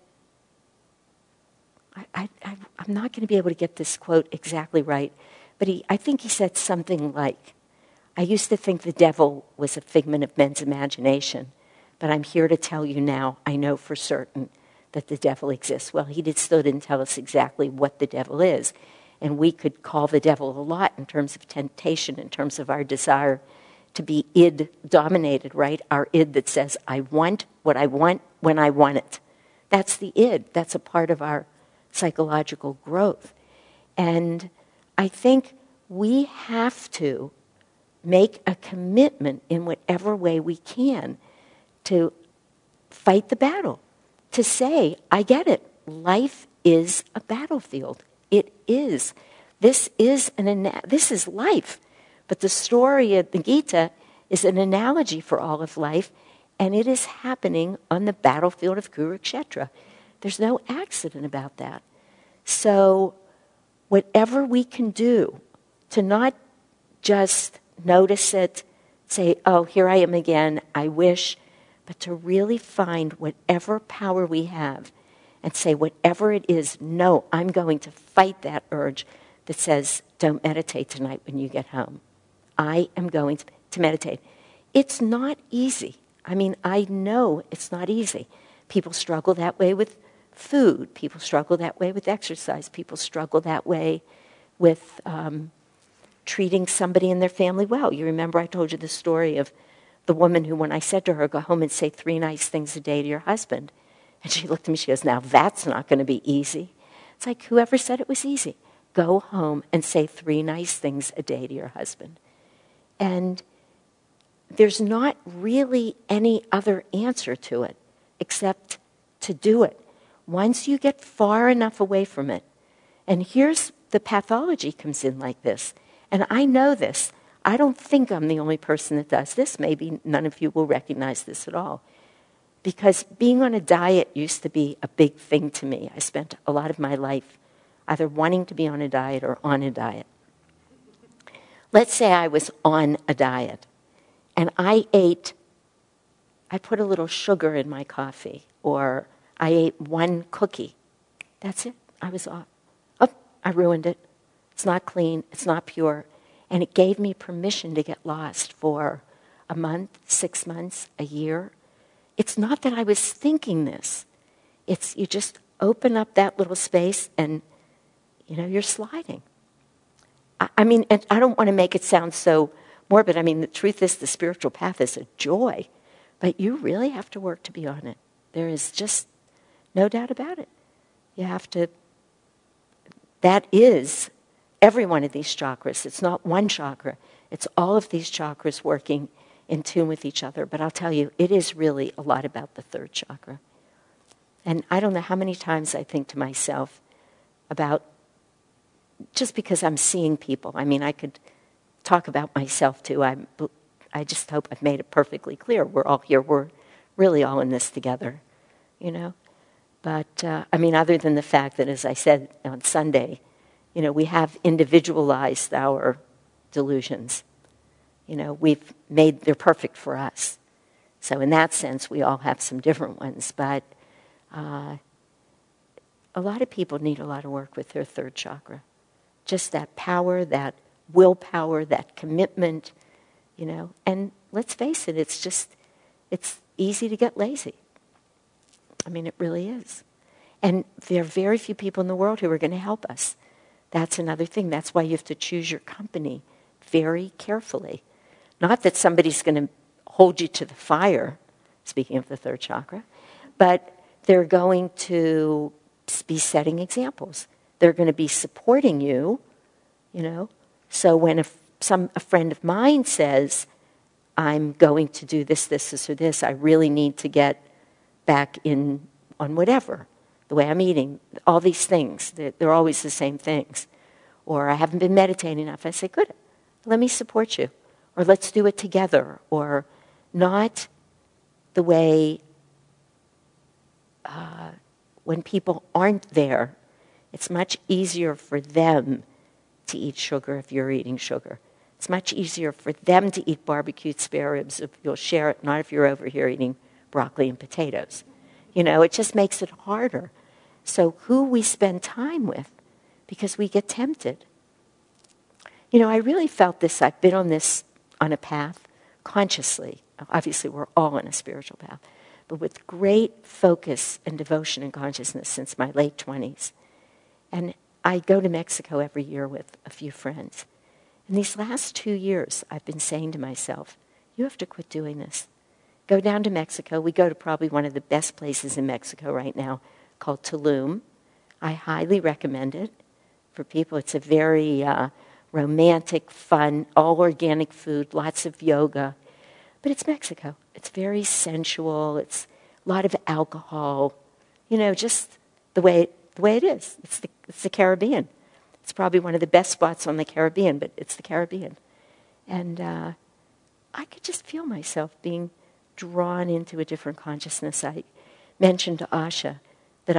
A: I'm not going to be able to get this quote exactly right, but I think he said something like, I used to think the devil was a figment of men's imagination, but I'm here to tell you now, I know for certain that the devil exists. Well, he still didn't tell us exactly what the devil is, and we could call the devil a lot in terms of temptation, in terms of our desire to be id-dominated, right? Our id that says, I want what I want when I want it. That's the id. That's a part of our psychological growth. And I think we have to make a commitment in whatever way we can to fight the battle, to say, I get it. Life is a battlefield. It is. This is life. But the story of the Gita is an analogy for all of life, and it is happening on the battlefield of Kurukshetra. There's no accident about that. So whatever we can do to not just notice it, say, oh, here I am again, I wish, but to really find whatever power we have and say, whatever it is, no, I'm going to fight that urge that says, don't meditate tonight when you get home. I am going to meditate. It's not easy. I mean, I know it's not easy. People struggle that way with food. People struggle that way with exercise. People struggle that way with treating somebody in their family well. You remember I told you the story of the woman who, when I said to her, go home and say 3 nice things a day to your husband. And she looked at me, she goes, now that's not going to be easy. It's like, whoever said it was easy? Go home and say 3 nice things a day to your husband. And there's not really any other answer to it except to do it. Once you get far enough away from it, and here's the pathology comes in like this, and I know this. I don't think I'm the only person that does this. Maybe none of you will recognize this at all. Because being on a diet used to be a big thing to me. I spent a lot of my life either wanting to be on a diet or on a diet. Let's say I was on a diet and I put a little sugar in my coffee, or I ate 1 cookie. That's it. I was off. Oh, I ruined it. It's not clean. It's not pure. And it gave me permission to get lost for a month, 6 months, a year. It's not that I was thinking this. It's you just open up that little space and, you're sliding. I mean, and I don't want to make it sound so morbid. I mean, the truth is the spiritual path is a joy, but you really have to work to be on it. There is just no doubt about it. You have to, that is every one of these chakras. It's not one chakra. It's all of these chakras working in tune with each other. But I'll tell you, it is really a lot about the 3rd chakra. And I don't know how many times I think to myself about, just because I'm seeing people. I mean, I could talk about myself too. I just hope I've made it perfectly clear. We're all here. We're really all in this together, But, I mean, other than the fact that, as I said on Sunday, we have individualized our delusions. They're perfect for us. So in that sense, we all have some different ones. But a lot of people need a lot of work with their 3rd chakra. Just that power, that willpower, that commitment, And let's face it, it's easy to get lazy. I mean, it really is. And there are very few people in the world who are going to help us. That's another thing. That's why you have to choose your company very carefully. Not that somebody's going to hold you to the fire, speaking of the third chakra, but they're going to be setting examples. They're going to be supporting you, you know. So when a friend of mine says, I'm going to do this, or this, I really need to get back in on whatever, the way I'm eating, all these things, they're always the same things. Or I haven't been meditating enough. I say, good, let me support you. Or let's do it together. Or not the way when people aren't there, it's much easier for them to eat sugar if you're eating sugar. It's much easier for them to eat barbecued spare ribs if you'll share it, not if you're over here eating broccoli and potatoes. You know, it just makes it harder. So who we spend time with, because we get tempted. You know, I really felt this. I've been on a path consciously. Obviously, we're all on a spiritual path, but with great focus and devotion and consciousness since my late 20s. And I go to Mexico every year with a few friends. And these last 2 years, I've been saying to myself, you have to quit doing this. Go down to Mexico. We go to probably one of the best places in Mexico right now called Tulum. I highly recommend it for people. It's a very romantic, fun, all organic food, lots of yoga. But it's Mexico. It's very sensual. It's a lot of alcohol. You know, just the way it is. It's the Caribbean. It's probably one of the best spots on the Caribbean, but it's the Caribbean. And I could just feel myself being drawn into a different consciousness. I mentioned to Asha that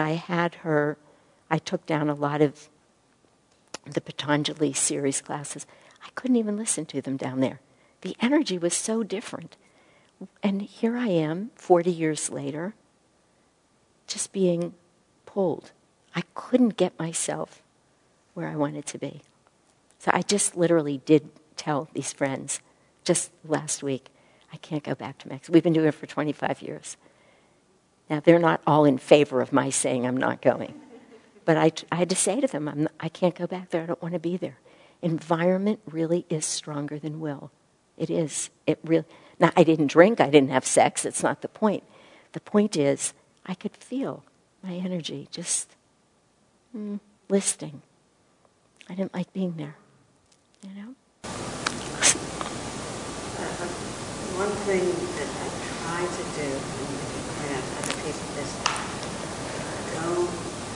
A: I took down a lot of the Patanjali series classes. I couldn't even listen to them down there. The energy was so different. And here I am, 40 years later, just being pulled. I couldn't get myself where I wanted to be. So I just literally did tell these friends just last week, I can't go back to Mexico. We've been doing it for 25 years. Now, they're not all in favor of my saying I'm not going. But I had to say to them, I can't go back there. I don't want to be there. Environment really is stronger than will. It is. It really. Now, I didn't drink. I didn't have sex. It's not the point. The point is, I could feel my energy just listing. I didn't like being there, you know?
D: One thing that I try to do, and you can point out other people, is don't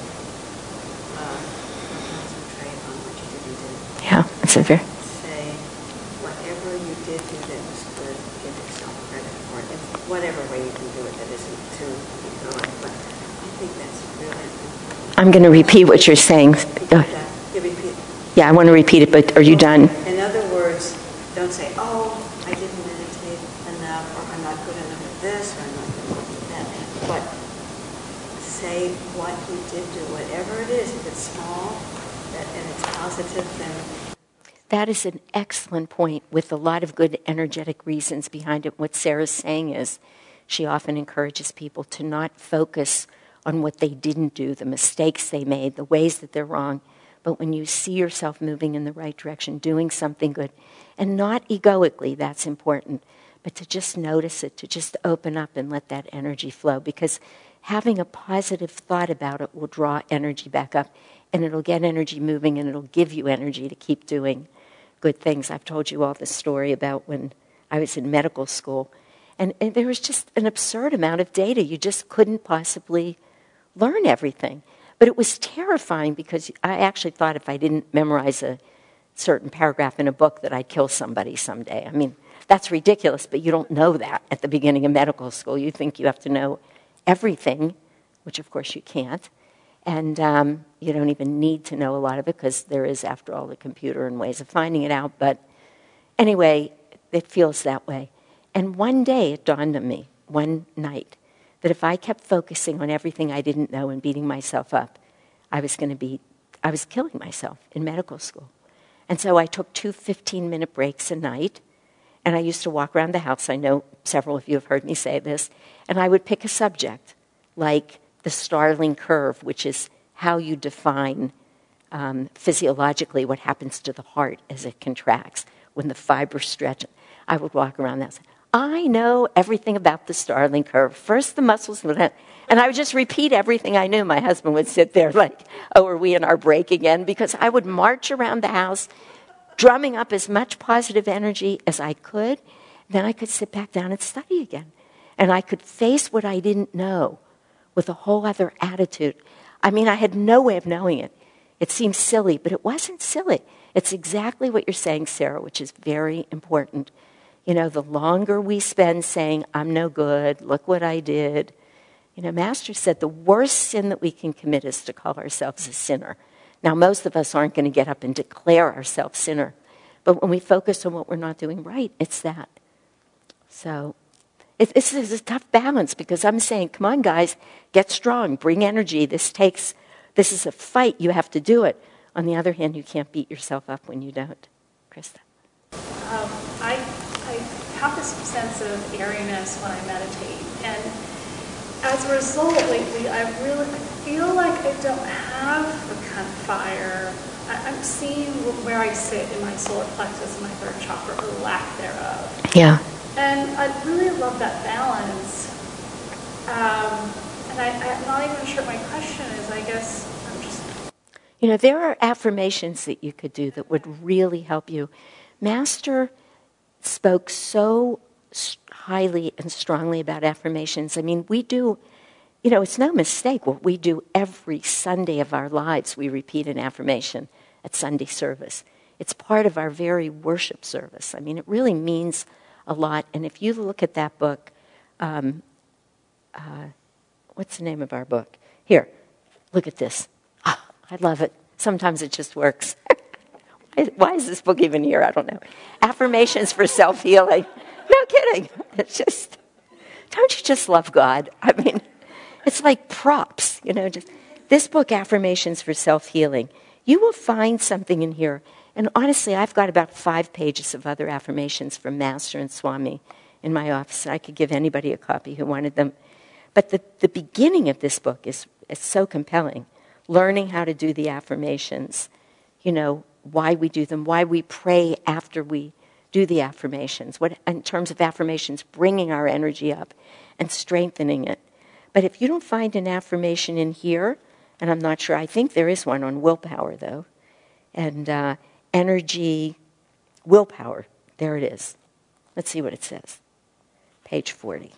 D: concentrate on what you didn't do.
A: Yeah, that's a very...
D: Say, whatever you did do that was good, give yourself credit for it. In whatever way you can do it that isn't too heroic. But I think that's really important.
A: I'm going to repeat what you're saying.
D: You repeat.
A: Yeah, I want to repeat it, but are you done?
D: In other words, don't say, oh, I didn't meditate enough, or I'm not good enough at this, or I'm not good enough at that. But say what you did do, whatever it is, if it's small, and it's positive, then...
A: That is an excellent point with a lot of good energetic reasons behind it. What Sarah's saying is she often encourages people to not focus on what they didn't do, the mistakes they made, the ways that they're wrong. But when you see yourself moving in the right direction, doing something good, and not egoically, that's important, but to just notice it, to just open up and let that energy flow. Because having a positive thought about it will draw energy back up, and it'll get energy moving, and it'll give you energy to keep doing good things. I've told you all this story about when I was in medical school, and there was just an absurd amount of data. You just couldn't possibly learn everything. But it was terrifying because I actually thought if I didn't memorize a certain paragraph in a book that I'd kill somebody someday. I mean, that's ridiculous, but you don't know that at the beginning of medical school. You think you have to know everything, which of course you can't. And you don't even need to know a lot of it because there is, after all, the computer and ways of finding it out. But anyway, it feels that way. And one day it dawned on me, one night, that if I kept focusing on everything I didn't know and beating myself up, I was killing myself in medical school. And so I took 2 15-minute breaks a night, and I used to walk around the house. I know several of you have heard me say this. And I would pick a subject, like the Starling curve, which is how you define physiologically what happens to the heart as it contracts when the fibers stretch. I would walk around that and say, I know everything about the Starling curve. First the muscles, and I would just repeat everything I knew. My husband would sit there like, oh, are we in our break again? Because I would march around the house, drumming up as much positive energy as I could. Then I could sit back down and study again. And I could face what I didn't know with a whole other attitude. I mean, I had no way of knowing it. It seems silly, but it wasn't silly. It's exactly what you're saying, Sarah, which is very important. You know, the longer we spend saying, I'm no good, look what I did. You know, Master said the worst sin that we can commit is to call ourselves a sinner. Now, most of us aren't going to get up and declare ourselves sinner. But when we focus on what we're not doing right, it's that. So this is a tough balance because I'm saying, come on, guys, get strong, bring energy. This is a fight. You have to do it. On the other hand, you can't beat yourself up when you don't. Krista.
E: I have this sense of airiness when I meditate. And as a result, lately, I feel like I don't have the kind of fire. I'm seeing where I sit in my solar plexus and my third chakra, or lack thereof.
A: Yeah.
E: And I really love that balance. And I'm not even sure what my question is. I guess I'm just...
A: You know, there are affirmations that you could do that would really help you. Master spoke so highly and strongly about affirmations. I mean, we do, you know, it's no mistake what we do every Sunday of our lives. We repeat an affirmation at Sunday service. It's part of our very worship service. I mean, it really means a lot. And if you look at that book, what's the name of our book? Here, look at this. Oh, I love it. Sometimes it just works. Why is this book even here? I don't know. Affirmations for Self-Healing. No kidding. It's just, don't you just love God? I mean, it's like props, you know. Just this book, Affirmations for Self-Healing. You will find something in here. And honestly, I've got about 5 pages of other affirmations from Master and Swami in my office. I could give anybody a copy who wanted them. But the beginning of this book is so compelling. Learning how to do the affirmations, you know, why we do them, why we pray after we do the affirmations, what in terms of affirmations, bringing our energy up and strengthening it. But if you don't find an affirmation in here, and I'm not sure, I think there is one on willpower, though, and energy, willpower, there it is. Let's see what it says. Page 40.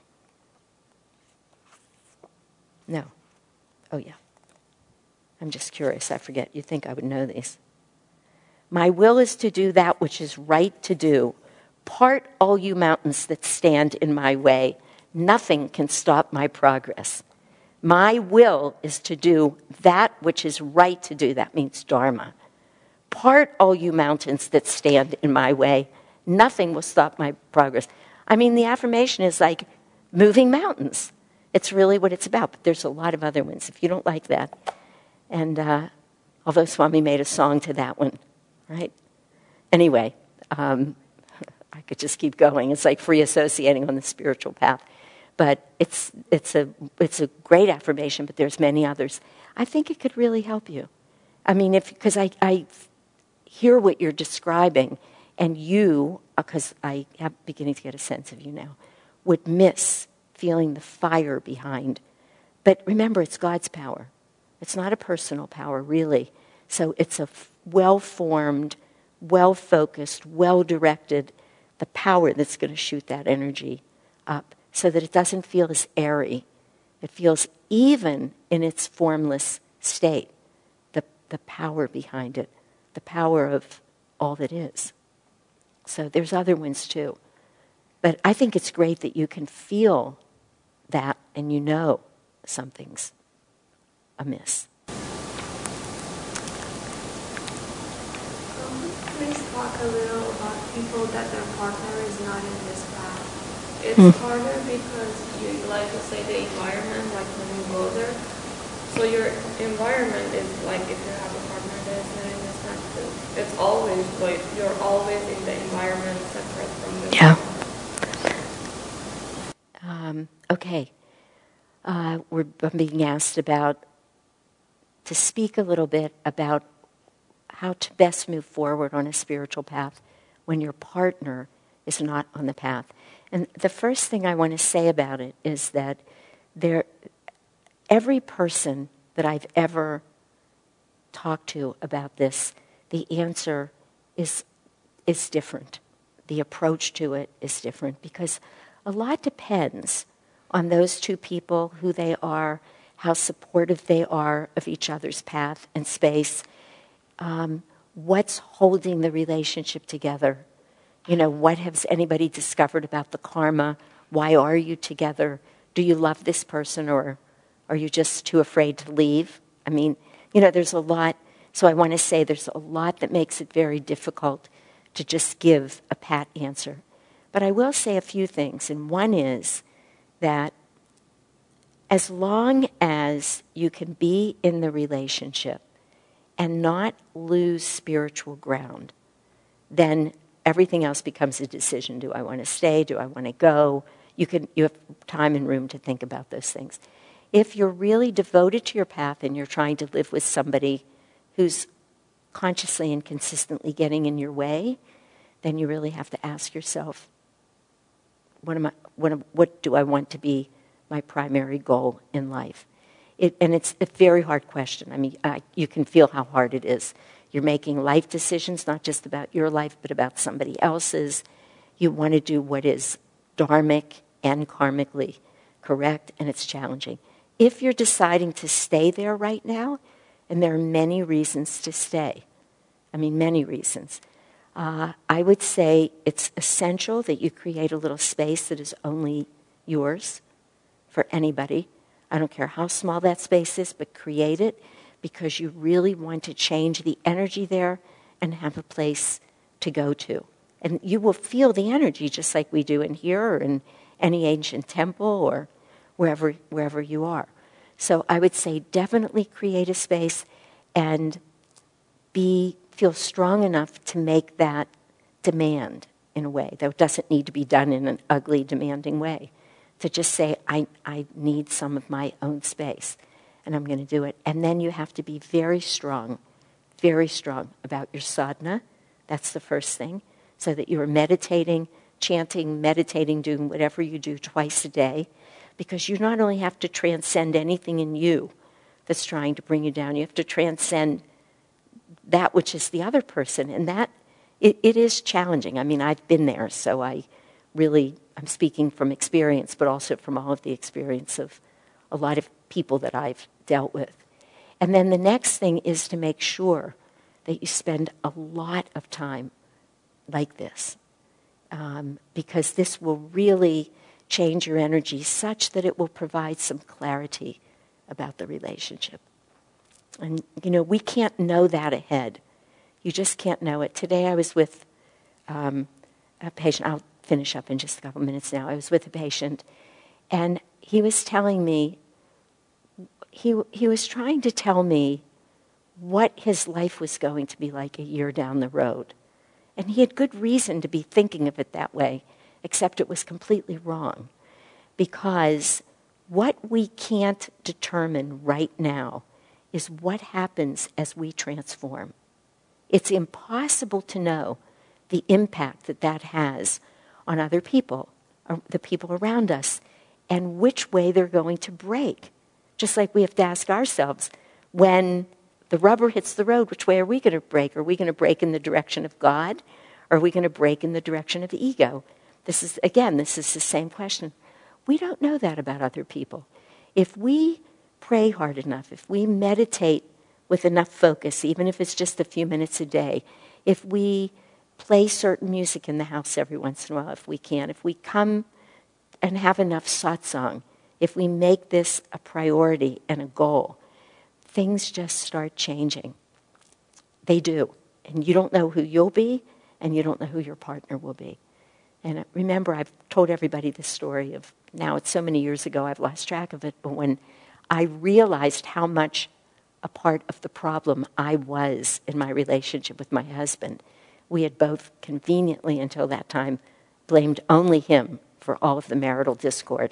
A: No. Oh, yeah. I'm just curious. I forget. You'd think I would know these. My will is to do that which is right to do. Part all you mountains that stand in my way. Nothing can stop my progress. My will is to do that which is right to do. That means Dharma. Part all you mountains that stand in my way. Nothing will stop my progress. I mean, the affirmation is like moving mountains. It's really what it's about. But there's a lot of other ones if you don't like that. And although Swami made a song to that one, right? Anyway, I could just keep going. It's like free associating on the spiritual path. But it's a great affirmation, but there's many others. I think it could really help you. I mean, because I hear what you're describing, and you, because I am beginning to get a sense of you now, would miss feeling the fire behind. But remember, it's God's power. It's not a personal power, really. So it's a well-formed, well-focused, well-directed, the power that's going to shoot that energy up so that it doesn't feel as airy. It feels even in its formless state, the power behind it, the power of all that is. So there's other ones too. But I think it's great that you can feel that and you know something's amiss.
B: Please talk a little about people that their partner is not in this path. It's harder because you like to say the environment, like when you go there. So your environment is like if you have a partner that is not in this path too. It's always like you're always in the environment separate from the
A: Yeah. Okay. I'm being asked to speak a little bit about how to best move forward on a spiritual path when your partner is not on the path. And the first thing I want to say about it is that every person that I've ever talked to about this, the answer is different. The approach to it is different because a lot depends on those two people, who they are, how supportive they are of each other's path and space, what's holding the relationship together. What has anybody discovered about the karma? Why are you together? Do you love this person, or are you just too afraid to leave? I mean, there's a lot. So I want to say there's a lot that makes it very difficult to just give a pat answer. But I will say a few things, and one is that as long as you can be in the relationship and not lose spiritual ground, then everything else becomes a decision. Do I want to stay? Do I want to go? You have time and room to think about those things. If you're really devoted to your path and you're trying to live with somebody who's consciously and consistently getting in your way, then you really have to ask yourself, what do I want to be my primary goal in life? And it's a very hard question. I mean, you can feel how hard it is. You're making life decisions, not just about your life, but about somebody else's. You want to do what is dharmic and karmically correct, and it's challenging. If you're deciding to stay there right now, and there are many reasons to stay, many reasons, I would say it's essential that you create a little space that is only yours for anybody. I don't care how small that space is, but create it because you really want to change the energy there and have a place to go to. And you will feel the energy just like we do in here or in any ancient temple or wherever you are. So I would say definitely create a space and feel strong enough to make that demand in a way that doesn't need to be done in an ugly, demanding way. To just say, I need some of my own space, and I'm going to do it. And then you have to be very strong about your sadhana. That's the first thing. So that you're meditating, chanting, meditating, doing whatever you do twice a day. Because you not only have to transcend anything in you that's trying to bring you down, you have to transcend that which is the other person. And that, it is challenging. I've been there, so I'm speaking from experience, but also from all of the experience of a lot of people that I've dealt with. And then the next thing is to make sure that you spend a lot of time like this, because this will really change your energy such that it will provide some clarity about the relationship. And, we can't know that ahead. You just can't know it. Today I was with a patient. I'll finish up in just a couple minutes now. I was with a patient, and he was telling me, he was trying to tell me what his life was going to be like a year down the road. And he had good reason to be thinking of it that way, except it was completely wrong. Because what we can't determine right now is what happens as we transform. It's impossible to know the impact that has on other people, or the people around us, and which way they're going to break. Just like we have to ask ourselves, when the rubber hits the road, which way are we going to break? Are we going to break in the direction of God? Or are we going to break in the direction of the ego? This is the same question. We don't know that about other people. If we pray hard enough, if we meditate with enough focus, even if it's just a few minutes a day, if we play certain music in the house every once in a while, if we can, if we come and have enough satsang, if we make this a priority and a goal, things just start changing. They do. And you don't know who you'll be, and you don't know who your partner will be. And remember, I've told everybody this story of, now it's so many years ago, I've lost track of it, but when I realized how much a part of the problem I was in my relationship with my husband, we had both conveniently until that time blamed only him for all of the marital discord.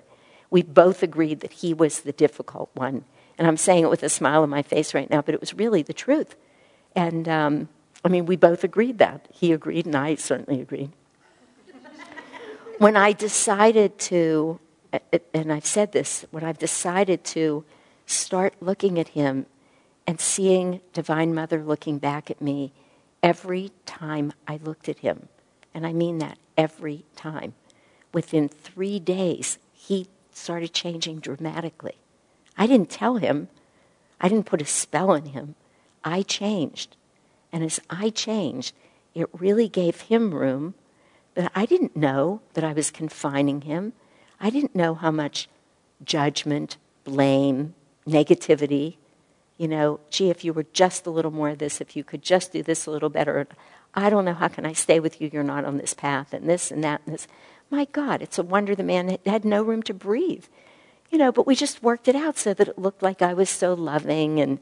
A: We both agreed that he was the difficult one. And I'm saying it with a smile on my face right now, but it was really the truth. And, we both agreed that. He agreed, and I certainly agreed. When I decided to, and I've said this, when I've decided to start looking at him and seeing Divine Mother looking back at me every time I looked at him, and I mean that every time, within 3 days, he started changing dramatically. I didn't tell him. I didn't put a spell on him. I changed. And as I changed, it really gave him room. But I didn't know that I was confining him. I didn't know how much judgment, blame, negativity, gee, if you were just a little more of this, if you could just do this a little better, I don't know, how can I stay with you? You're not on this path, and this and that and this. My God, it's a wonder the man had no room to breathe. But we just worked it out so that it looked like I was so loving. And,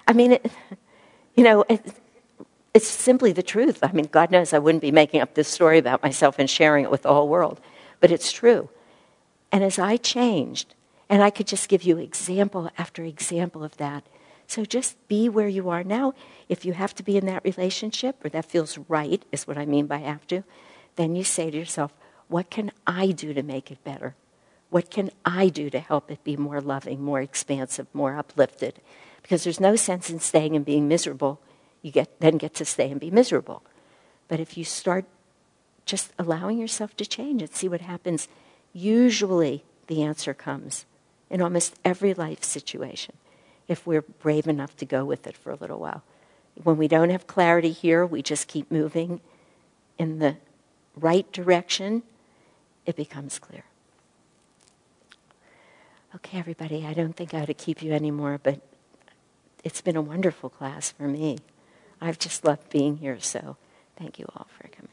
A: it's simply the truth. God knows I wouldn't be making up this story about myself and sharing it with the whole world. But it's true. And as I changed, and I could just give you example after example of that. So just be where you are now. If you have to be in that relationship, or that feels right, is what I mean by have to, then you say to yourself, what can I do to make it better? What can I do to help it be more loving, more expansive, more uplifted? Because there's no sense in staying and being miserable. You then get to stay and be miserable. But if you start just allowing yourself to change and see what happens, usually the answer comes in almost every life situation, if we're brave enough to go with it for a little while. When we don't have clarity here, we just keep moving in the right direction, it becomes clear. Okay, everybody, I don't think I ought to keep you anymore, but it's been a wonderful class for me. I've just loved being here, so thank you all for coming.